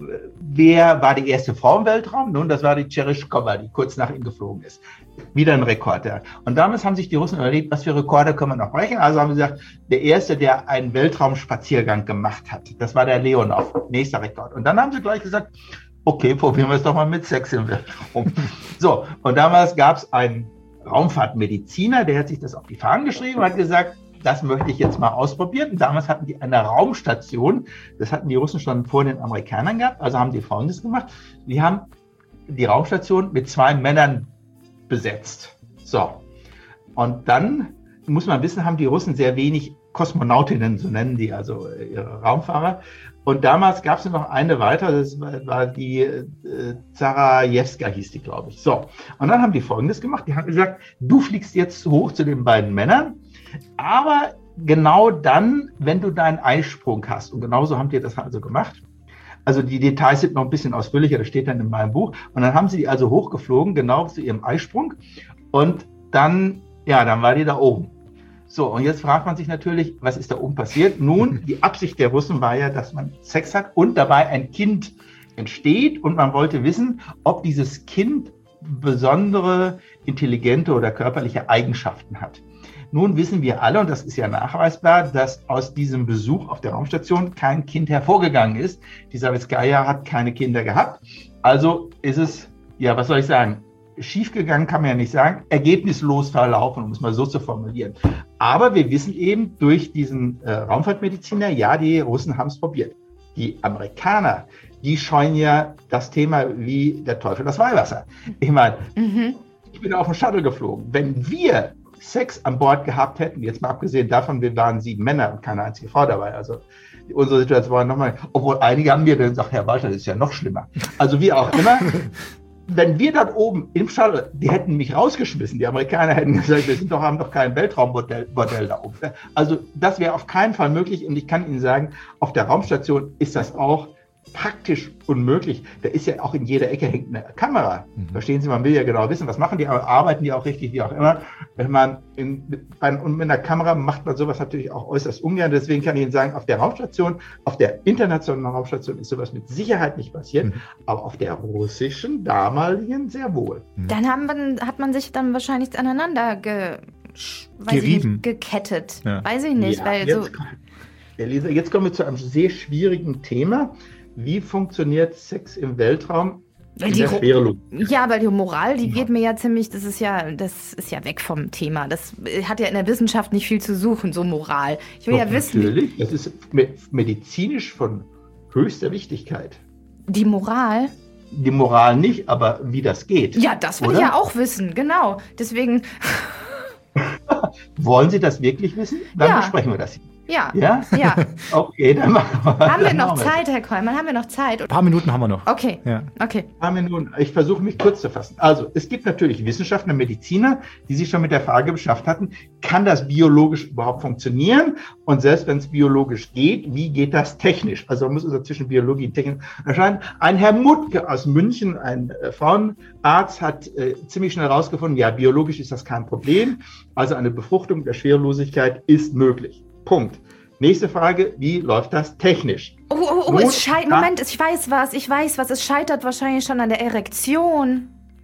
wer war die erste Frau im Weltraum? Nun, das war die Chereshkova, die kurz nach ihm geflogen ist. Wieder ein Rekord. Ja. Und damals haben sich die Russen überlegt, was für Rekorde können wir noch brechen? Also haben sie gesagt, der erste, der einen Weltraumspaziergang gemacht hat, das war der Leonov, nächster Rekord. Und dann haben sie gleich gesagt, okay, probieren wir es doch mal mit Sex im Weltraum. So, und damals gab es einen Raumfahrtmediziner, der hat sich das auf die Fahnen geschrieben und hat gesagt, das möchte ich jetzt mal ausprobieren. Und damals hatten die eine Raumstation, das hatten die Russen schon vor den Amerikanern gehabt, also haben die Folgendes gemacht. Die haben die Raumstation mit zwei Männern besetzt. So, und dann muss man wissen, haben die Russen sehr wenig Kosmonautinnen, so nennen die also ihre Raumfahrer. Und damals gab es noch eine weiter, das war die äh, Zarajewska hieß die, glaube ich. So, und dann haben die Folgendes gemacht, die haben gesagt, du fliegst jetzt hoch zu den beiden Männern, aber genau dann, wenn du deinen Eisprung hast. Und genauso haben die das also gemacht. Also die Details sind noch ein bisschen ausführlicher, das steht dann in meinem Buch. Und dann haben sie die also hochgeflogen, genau zu ihrem Eisprung. Und dann, ja, dann war die da oben. So, und jetzt fragt man sich natürlich, was ist da oben passiert? Nun, die Absicht der Russen war ja, dass man Sex hat und dabei ein Kind entsteht. Und man wollte wissen, ob dieses Kind besondere intelligente oder körperliche Eigenschaften hat. Nun wissen wir alle, und das ist ja nachweisbar, dass aus diesem Besuch auf der Raumstation kein Kind hervorgegangen ist. Die Savitskaya hat keine Kinder gehabt. Also ist es, ja, was soll ich sagen, schiefgegangen kann man ja nicht sagen, ergebnislos verlaufen, um es mal so zu formulieren. Aber wir wissen eben durch diesen äh, Raumfahrtmediziner, ja, die Russen haben es probiert. Die Amerikaner, die scheuen ja das Thema wie der Teufel das Weihwasser. Ich meine, mhm. ich bin auf dem Shuttle geflogen. Wenn wir Sex an Bord gehabt hätten, jetzt mal abgesehen davon, wir waren sieben Männer und keine einzige Frau dabei, also unsere Situation war nochmal, obwohl einige haben mir dann gesagt, Herr Walter, das ist ja noch schlimmer. Also wie auch immer, wenn wir dort oben im Shuttle, die hätten mich rausgeschmissen, die Amerikaner hätten gesagt, wir sind doch, haben doch kein Weltraumbordell Bordell da oben. Also das wäre auf keinen Fall möglich und ich kann Ihnen sagen, auf der Raumstation ist das auch praktisch unmöglich. Da ist ja auch in jeder Ecke hängt eine Kamera. Mhm. Verstehen Sie, man will ja genau wissen, was machen die, arbeiten die auch richtig, wie auch immer. Wenn man in, mit, bei, und mit einer Kamera macht man sowas natürlich auch äußerst ungern. Deswegen kann ich Ihnen sagen, auf der Raumstation, auf der internationalen Raumstation ist sowas mit Sicherheit nicht passiert, mhm. aber auf der russischen, damaligen sehr wohl. Mhm. Dann haben wir, hat man sich dann wahrscheinlich aneinander ge, weiß ich nicht, gekettet. Ja. Weiß ich nicht. Ja, weil jetzt, so Elisa, jetzt kommen wir zu einem sehr schwierigen Thema. Wie funktioniert Sex im Weltraum in die der Schwerelosigkeit? Ja, weil die Moral, die ja. geht mir ja ziemlich, das ist ja, das ist ja weg vom Thema. Das hat ja in der Wissenschaft nicht viel zu suchen, so Moral. Ich will Doch, ja wissen. Natürlich, das ist medizinisch von höchster Wichtigkeit. Die Moral? Die Moral nicht, aber wie das geht. Ja, das will oder? ich ja auch wissen, genau. Deswegen. Wollen Sie das wirklich wissen? Dann ja. besprechen wir das hier. Ja, ja, ja. Okay, dann machen wir. Haben wir noch Zeit, Herr Kollmann? Haben wir noch Zeit? Ein paar Minuten haben wir noch. Okay, ja. okay. Ein paar Minuten. Ich versuche mich kurz zu fassen. Also, es gibt natürlich Wissenschaftler, Mediziner, die sich schon mit der Frage beschäftigt hatten, kann das biologisch überhaupt funktionieren? Und selbst wenn es biologisch geht, wie geht das technisch? Also, man muss also zwischen Biologie und Technik unterscheiden. Ein Herr Muttke aus München, ein äh, Frauenarzt, hat äh, ziemlich schnell herausgefunden, ja, biologisch ist das kein Problem. Also, eine Befruchtung der Schwerelosigkeit ist möglich. Punkt. Nächste Frage, wie läuft das technisch? Oh, oh, oh, es scheitert, Moment, ich weiß was, ich weiß was, es scheitert wahrscheinlich schon an der Erektion.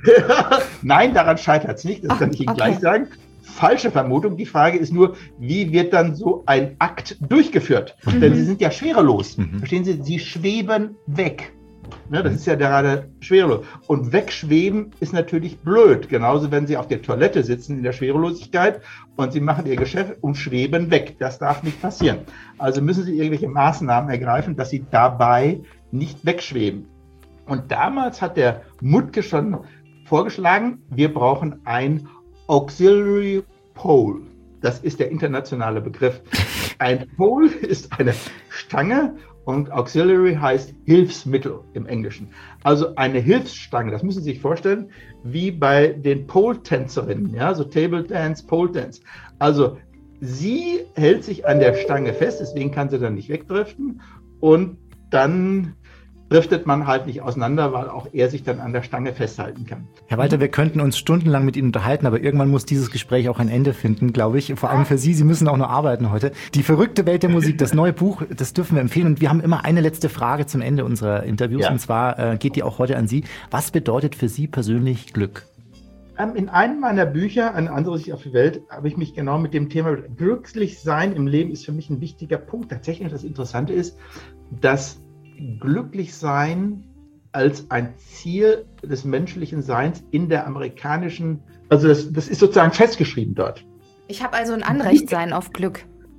Nein, daran scheitert es nicht, das Ach, kann ich Ihnen okay. gleich sagen. Falsche Vermutung, die Frage ist nur, wie wird dann so ein Akt durchgeführt? Mhm. Denn Sie sind ja schwerelos, mhm. verstehen Sie, Sie schweben weg. Ne, das ist ja gerade schwerelos. Und wegschweben ist natürlich blöd. Genauso, wenn Sie auf der Toilette sitzen in der Schwerelosigkeit und Sie machen Ihr Geschäft und schweben weg. Das darf nicht passieren. Also müssen Sie irgendwelche Maßnahmen ergreifen, dass Sie dabei nicht wegschweben. Und damals hat der Muttke schon vorgeschlagen, wir brauchen ein Auxiliary Pole. Das ist der internationale Begriff. Ein Pole ist eine Stange. Und Auxiliary heißt Hilfsmittel im Englischen. Also eine Hilfsstange, das müssen Sie sich vorstellen, wie bei den Pole-Tänzerinnen, ja, so Table Dance, Pole Dance. Also sie hält sich an der Stange fest, deswegen kann sie dann nicht wegdriften und dann driftet man halt nicht auseinander, weil auch er sich dann an der Stange festhalten kann. Herr Walter, wir könnten uns stundenlang mit Ihnen unterhalten, aber irgendwann muss dieses Gespräch auch ein Ende finden, glaube ich. Vor allem für Sie, Sie müssen auch noch arbeiten heute. Die verrückte Welt der Musik, das neue Buch, das dürfen wir empfehlen. Und wir haben immer eine letzte Frage zum Ende unserer Interviews. Ja. Und zwar äh, geht die auch heute an Sie. Was bedeutet für Sie persönlich Glück? In einem meiner Bücher, Eine andere Sicht auf die Welt, habe ich mich genau mit dem Thema glücklich sein im Leben ist für mich ein wichtiger Punkt. Tatsächlich, das Interessante ist, dass glücklich sein als ein Ziel des menschlichen Seins in der amerikanischen, also das, das ist sozusagen festgeschrieben dort. Ich habe also ein Anrecht sein auf Glück.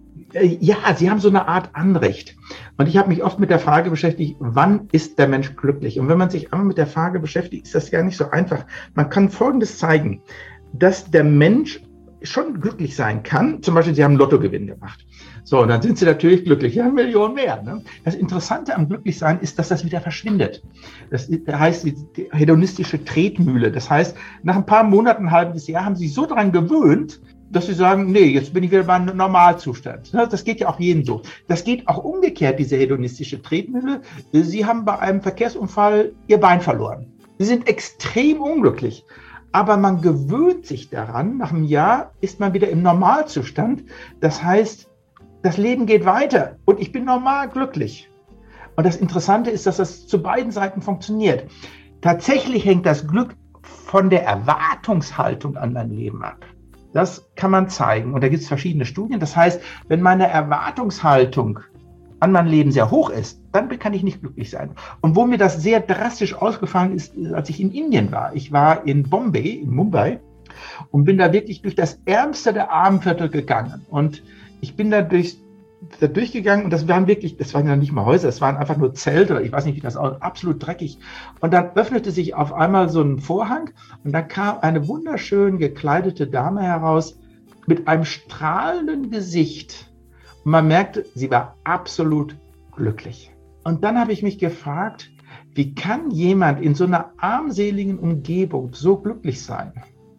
Ja, sie haben so eine Art Anrecht. Und ich habe mich oft mit der Frage beschäftigt, wann ist der Mensch glücklich? Und wenn man sich einmal mit der Frage beschäftigt, ist das gar nicht so einfach. Man kann Folgendes zeigen, dass der Mensch schon glücklich sein kann. Zum Beispiel, Sie haben einen Lottogewinn gemacht. So, und dann sind Sie natürlich glücklich. Ja, Millionen mehr. Ne? Das Interessante am Glücklichsein ist, dass das wieder verschwindet. Das heißt, die hedonistische Tretmühle. Das heißt, nach ein paar Monaten, ein halbes Jahr haben Sie so daran gewöhnt, dass Sie sagen, nee, jetzt bin ich wieder beim Normalzustand. Das geht ja auch jedem so. Das geht auch umgekehrt, diese hedonistische Tretmühle. Sie haben bei einem Verkehrsunfall Ihr Bein verloren. Sie sind extrem unglücklich. Aber man gewöhnt sich daran, nach einem Jahr ist man wieder im Normalzustand. Das heißt, das Leben geht weiter und ich bin normal glücklich. Und das Interessante ist, dass das zu beiden Seiten funktioniert. Tatsächlich hängt das Glück von der Erwartungshaltung an mein Leben ab. Das kann man zeigen. Und da gibt es verschiedene Studien. Das heißt, wenn meine Erwartungshaltung an mein Leben sehr hoch ist, dann kann ich nicht glücklich sein. Und wo mir das sehr drastisch ausgefallen ist, als ich in Indien war. Ich war in Bombay, in Mumbai, und bin da wirklich durch das ärmste der Armenviertel gegangen. Und ich bin da, durch, da durchgegangen und das waren wirklich, das waren ja nicht mal Häuser, das waren einfach nur Zelte, oder ich weiß nicht, wie das aussieht, absolut dreckig. Und dann öffnete sich auf einmal so ein Vorhang und dann kam eine wunderschön gekleidete Dame heraus mit einem strahlenden Gesicht. Und man merkte, sie war absolut glücklich. Und dann habe ich mich gefragt, wie kann jemand in so einer armseligen Umgebung so glücklich sein?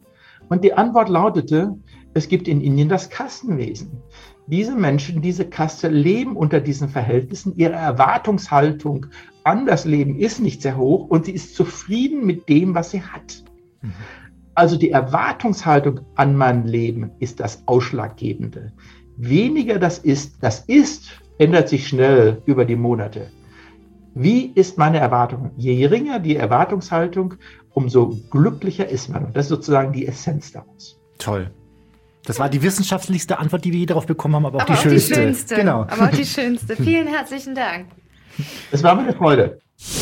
Und die Antwort lautete, es gibt in Indien das Kastenwesen. Diese Menschen, diese Kaste leben unter diesen Verhältnissen. Ihre Erwartungshaltung an das Leben ist nicht sehr hoch und sie ist zufrieden mit dem, was sie hat. Mhm. Also die Erwartungshaltung an mein Leben ist das Ausschlaggebende. Weniger das Ist, das Ist ändert sich schnell über die Monate. Wie ist meine Erwartung? Je geringer die Erwartungshaltung, umso glücklicher ist man. Und das ist sozusagen die Essenz daraus. Toll. Das war die wissenschaftlichste Antwort, die wir je darauf bekommen haben, aber auch, aber die, auch schönste. die schönste. Genau. Aber auch die schönste. Vielen herzlichen Dank. Es war mir eine Freude.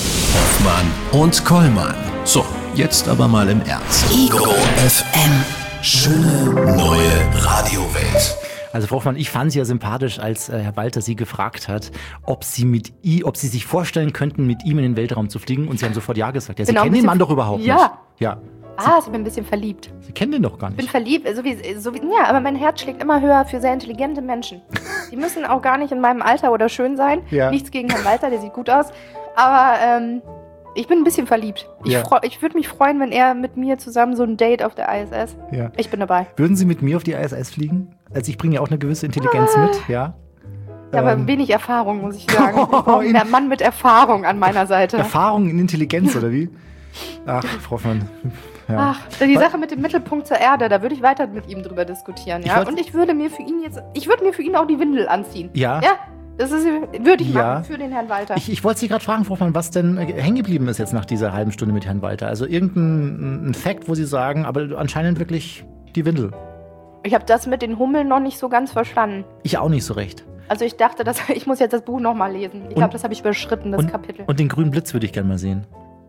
Hoffmann und Kollmann. So, jetzt aber mal im Ernst. Ego F M. Schöne neue Radiowelt. Also Frau Hoffmann, ich fand Sie ja sympathisch, als äh, Herr Walter Sie gefragt hat, ob Sie mit I, ob Sie sich vorstellen könnten, mit ihm in den Weltraum zu fliegen. Und Sie haben sofort ja gesagt. Ja, Sie Genau, kennen den Mann doch überhaupt ja. nicht. Ja. Ah, ich bin ein bisschen verliebt. Sie kennen den doch gar Ich bin nicht. verliebt, so wie, so wie, ja, aber mein Herz schlägt immer höher für sehr intelligente Menschen. Die müssen auch gar nicht in meinem Alter oder schön sein. Ja. Nichts gegen Herrn Walter, der sieht gut aus. Aber ähm, ich bin ein bisschen verliebt. Ich, Ja. freu, ich würde mich freuen, wenn er mit mir zusammen so ein Date auf der I S S. Ja. Ich bin dabei. Würden Sie mit mir auf die I S S fliegen? Also ich bringe ja auch eine gewisse Intelligenz mit, ja. Ja, aber Ähm, wenig Erfahrung, muss ich sagen. Ich brauche einen Mann mit Erfahrung an meiner Seite. Erfahrung in Intelligenz, oder wie? Ach, Frau Hoffmann. Ja. Ach, die Sache mit dem Mittelpunkt zur Erde, da würde ich weiter mit ihm drüber diskutieren, Ich ja. wollt- Und ich würde mir für ihn jetzt, ich würde mir für ihn auch die Windel anziehen. Ja. Ja, das ist, würde ich Ja. machen für den Herrn Walter. Ich, ich wollte Sie gerade fragen, Frau Hoffmann, was denn äh, hängen geblieben ist jetzt nach dieser halben Stunde mit Herrn Walter. Also irgendein ein Fact, wo Sie sagen, aber anscheinend wirklich die Windel. Ich habe das mit den Hummeln noch nicht so ganz verstanden. Ich auch nicht so recht. Also ich dachte, dass, ich muss jetzt das Buch nochmal lesen. Ich Und- glaube, das habe ich überschritten, das und, Kapitel. Und den grünen Blitz würde ich gerne mal sehen.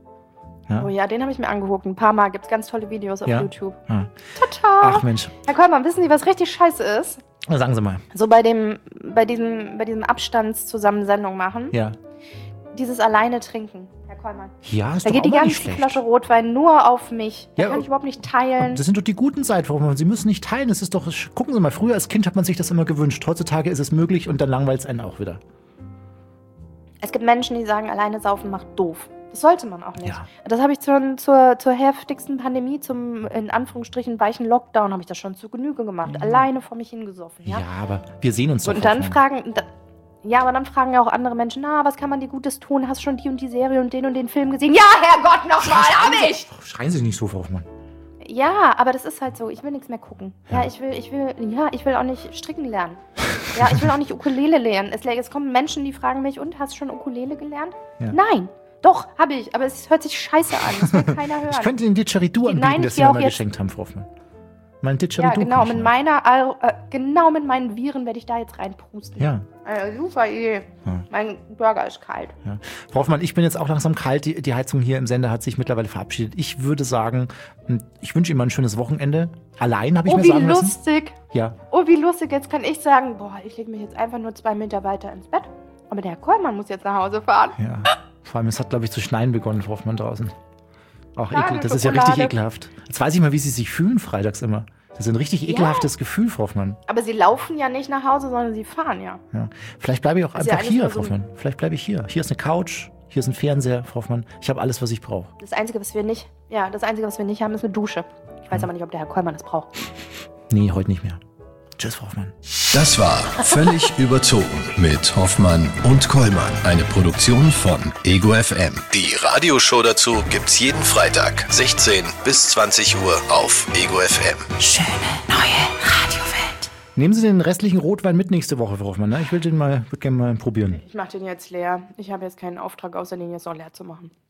Ja. Oh ja, den habe ich mir angeguckt. Ein paar Mal gibt es ganz tolle Videos auf Ja. YouTube. Ah. Tata! Ach Mensch, Herr Kollmann, wissen Sie, was richtig scheiße ist? sagen Sie mal. So bei dem, bei diesem, bei diesem Abstandszusammensendung machen. Ja, Dieses alleine trinken, Herr Kollmann. ja ist Da doch geht auch die mal nicht ganze schlecht. Flasche Rotwein nur auf mich. Da Ja, kann ich überhaupt nicht teilen. Das sind doch die guten Seiten, Frau Hoffmann. Sie müssen nicht teilen. Das ist doch, gucken Sie mal, früher als Kind hat man sich das immer gewünscht. Heutzutage ist es möglich und dann langweilt es einen auch wieder. Es gibt Menschen, die sagen, alleine saufen macht doof. Das sollte man auch nicht. Ja. Das habe ich schon zur, zur heftigsten Pandemie, zum in Anführungsstrichen weichen Lockdown, habe ich das schon zu Genüge gemacht. Alleine vor mich hingesoffen. Ja, Ja, aber wir sehen uns doch. und dann Hoffmann. fragen, da, ja, aber dann fragen ja auch andere Menschen, na, was kann man dir Gutes tun? Hast schon die und die Serie und den und den Film gesehen? Ja, Herrgott, nochmal, hab ich! Schreien Sie nicht so, Frau Hoffmann. Ja, aber das ist halt so. Ich will nichts mehr gucken. Ja, ich will, ich will, ja, ich will auch nicht stricken lernen. Ja, ich will auch nicht Ukulele lernen. Es, es kommen Menschen, die fragen mich, und hast du schon Ukulele gelernt? Ja. Nein. Doch, habe ich. Aber es hört sich scheiße an. Das will keiner hören. Ich könnte den Didgeridoo anbieten, Nein, ich das Sie geh mir auch mal jetzt- geschenkt haben, Frau Hoffmann. Mein ja, Didgeridoo. genau. kann ich Mit mal. meiner, Al- äh, genau mit meinen Viren werde ich da jetzt reinpusten. Ja, Äh, super Idee. Ja. Mein Burger ist kalt. ja. Frau Hoffmann, ich bin jetzt auch langsam kalt. Die, die Heizung hier im Sender hat sich mittlerweile verabschiedet. Ich würde sagen, ich wünsche Ihnen mal ein schönes Wochenende. Allein habe ich Oh, mir wie sagen lassen. lustig. Ja, Oh, wie lustig. Jetzt kann ich sagen, boah, ich lege mich jetzt einfach nur zwei Meter weiter ins Bett. Aber der Herr Kollmann muss jetzt nach Hause fahren. ja. Vor allem, es hat, glaube ich, zu schneien begonnen, Frau Hoffmann, draußen. Auch Schade, ekel. Das ist ja Schokolade. richtig ekelhaft. Jetzt weiß ich mal, wie Sie sich fühlen freitags immer. Das ist ein richtig ekelhaftes Gefühl, Frau Hoffmann. Aber sie laufen ja nicht nach Hause, sondern sie fahren ja. Ja. Vielleicht bleibe ich auch ist ja einfach eigentlich hier, nur Frau so ein- Hoffmann. Vielleicht bleibe ich hier. Hier ist eine Couch, hier ist ein Fernseher, Frau Hoffmann. Ich habe alles, was ich brauche. Das Einzige, was wir nicht, ja, das Einzige, was wir nicht haben, ist eine Dusche. Ich weiß aber nicht, ob der Herr Kollmann das braucht. Nee, heute nicht mehr. Tschüss, Frau Hoffmann. Das war Völlig überzogen mit Hoffmann und Kollmann. Eine Produktion von Ego F M. Die Radioshow dazu gibt's jeden Freitag, sechzehn bis zwanzig Uhr auf Ego F M. Schöne neue Radiowelt. Nehmen Sie den restlichen Rotwein mit nächste Woche, Frau Hoffmann. Ne? Ich will den mal, würde gerne mal probieren. Ich mache den jetzt leer. Ich habe jetzt keinen Auftrag, außer den jetzt noch leer zu machen.